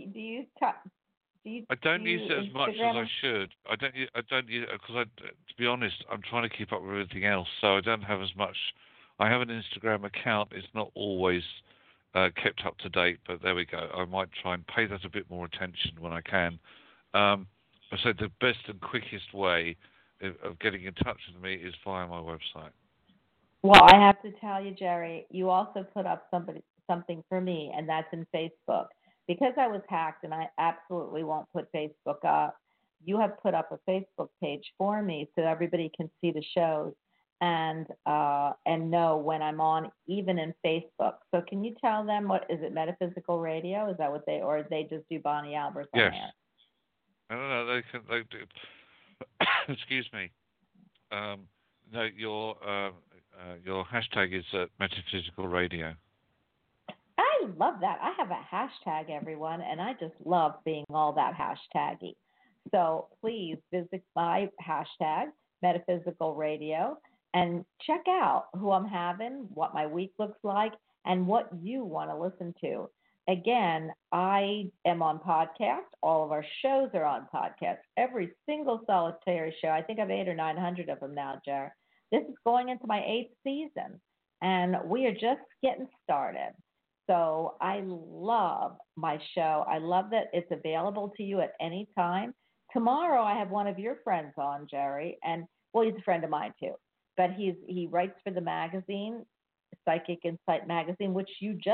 I don't use it as much as I should. I don't use it because, to be honest, I'm trying to keep up with everything else, so I don't have as much. I have an Instagram account. It's not always kept up to date, but there we go. I might try and pay that a bit more attention when I can. So the best and quickest way of getting in touch with me is via my website. Well, I have to tell you, Jerry, you also put up something for me, and that's in Facebook. Because I was hacked and I absolutely won't put Facebook up, you have put up a Facebook page for me so everybody can see the shows and know when I'm on, even in Facebook. So can you tell them is it Metaphysical Radio? Is that what or they just do Bonnie Albers on yes. there? No, they do. Excuse me. No, your hashtag is Metaphysical Radio. I love that. I have a hashtag, everyone, and I just love being all that hashtaggy. So please visit my hashtag, Metaphysical Radio, and check out who I'm having, what my week looks like, and what you want to listen to. again, I am on podcast. All of our shows are on podcast. Every single solitary show. I think I have 800 or 900 of them now, Jared. This is going into my 8th season, and we are just getting started. So I love my show. I love that it's available to you at any time. Tomorrow I have one of your friends on, Jerry, and well, he's a friend of mine too. But he writes for the magazine, Psychic Insight magazine, which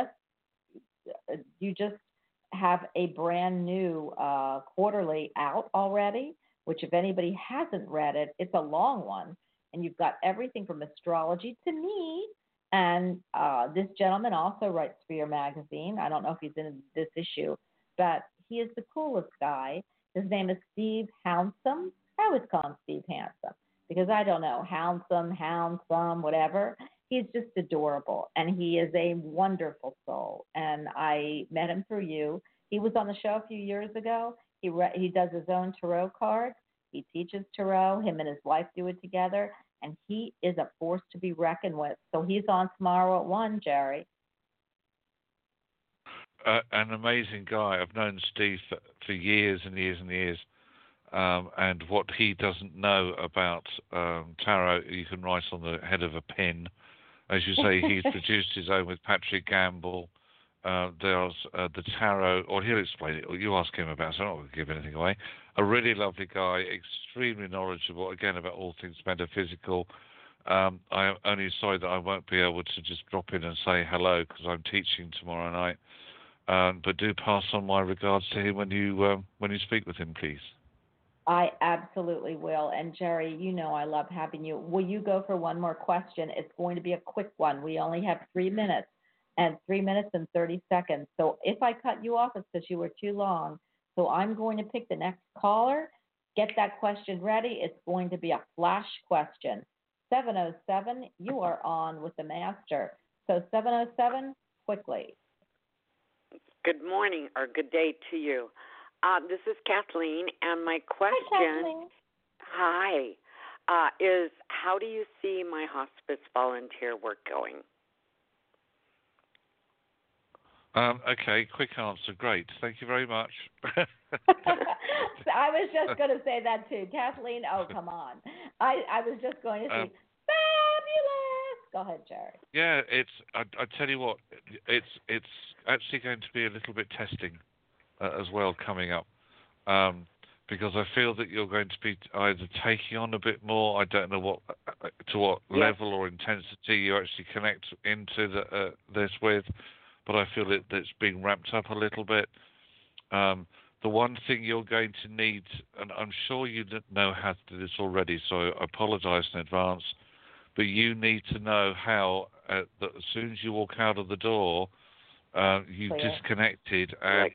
you just have a brand new quarterly out already. Which, if anybody hasn't read it, it's a long one, and you've got everything from astrology to me. And this gentleman also writes for your magazine. I don't know if he's in this issue, but he is the coolest guy. His name is Steve Hounsome. I always call him Steve Handsome because I don't know, Hounsome, whatever. He's just adorable, and he is a wonderful soul. And I met him through you. He was on the show a few years ago. He does his own tarot cards. He teaches tarot. Him and his wife do it together. And he is a force to be reckoned with. So he's on tomorrow at 1, Jerry. An amazing guy. I've known Steve for years and years and years. And what he doesn't know about tarot, you can write on the head of a pin. As you say, he's produced his own with Patrick Gamble. There's the tarot, or he'll explain it, or you ask him about it, so I'm not going to give anything away. A really lovely guy, extremely knowledgeable, again, about all things metaphysical. I am only sorry that I won't be able to just drop in and say hello because I'm teaching tomorrow night. But do pass on my regards to him when you speak with him, please. I absolutely will. And Jerry, you know I love having you. Will you go for one more question? It's going to be a quick one. We only have 3 minutes. And 3 minutes and 30 seconds. So if I cut you off, it's because you were too long. So I'm going to pick the next caller. Get that question ready. It's going to be a flash question. 707, you are on with the master. So 707, quickly. Good morning or good day to you. This is Kathleen, and my question, is how do you see my hospice volunteer work going? Okay, quick answer. Great. Thank you very much. I was just going to say that too. Kathleen, oh, come on. I was just going to say, fabulous. Go ahead, Jerry. Yeah, I tell you what, it's actually going to be a little bit testing as well coming up because I feel that you're going to be either taking on a bit more, I don't know what level or intensity you actually connect into this with, but I feel that it's being ramped up a little bit. The one thing you're going to need, and I'm sure you know how to do this already, so I apologize in advance, but you need to know how, that as soon as you walk out of the door, you've disconnected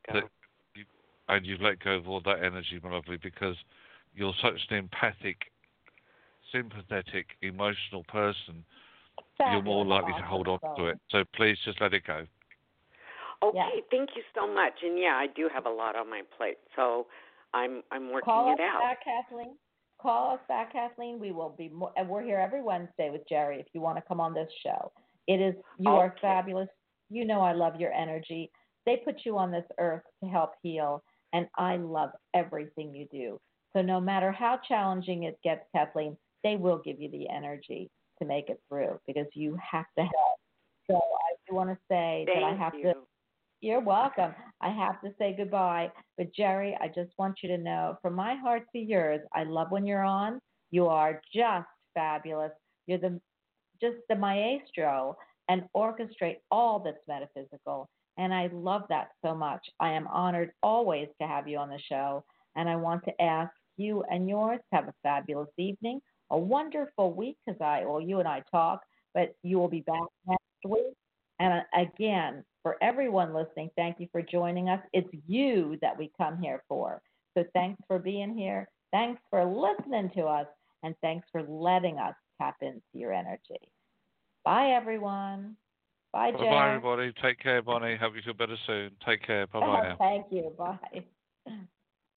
and you've let go of all that energy, my lovely, because you're such an empathic, sympathetic, emotional person, you're more likely to hold on to it. So please just let it go. Okay, thank you so much. And yeah, I do have a lot on my plate, so I'm working it out. Call us back, Kathleen. We will be and we're here every Wednesday with Jerry if you want to come on this show. You are fabulous. You know I love your energy. They put you on this earth to help heal, and I love everything you do. So no matter how challenging it gets, Kathleen, they will give you the energy to make it through because you have to help. So I do want to say that I have to. You're welcome. I have to say goodbye. But, Jerry, I just want you to know, from my heart to yours, I love when you're on. You are just fabulous. You're just the maestro and orchestrate all that's metaphysical. And I love that so much. I am honored always to have you on the show. And I want to ask you and yours to have a fabulous evening, a wonderful week, because you and I talk, but you will be back next week. And again, for everyone listening, thank you for joining us. It's you that we come here for. So thanks for being here. Thanks for listening to us. And thanks for letting us tap into your energy. Bye, everyone. Bye, Jen. Bye, everybody. Take care, Bonnie. Hope you feel better soon. Take care. Bye-bye now. Thank you. Bye.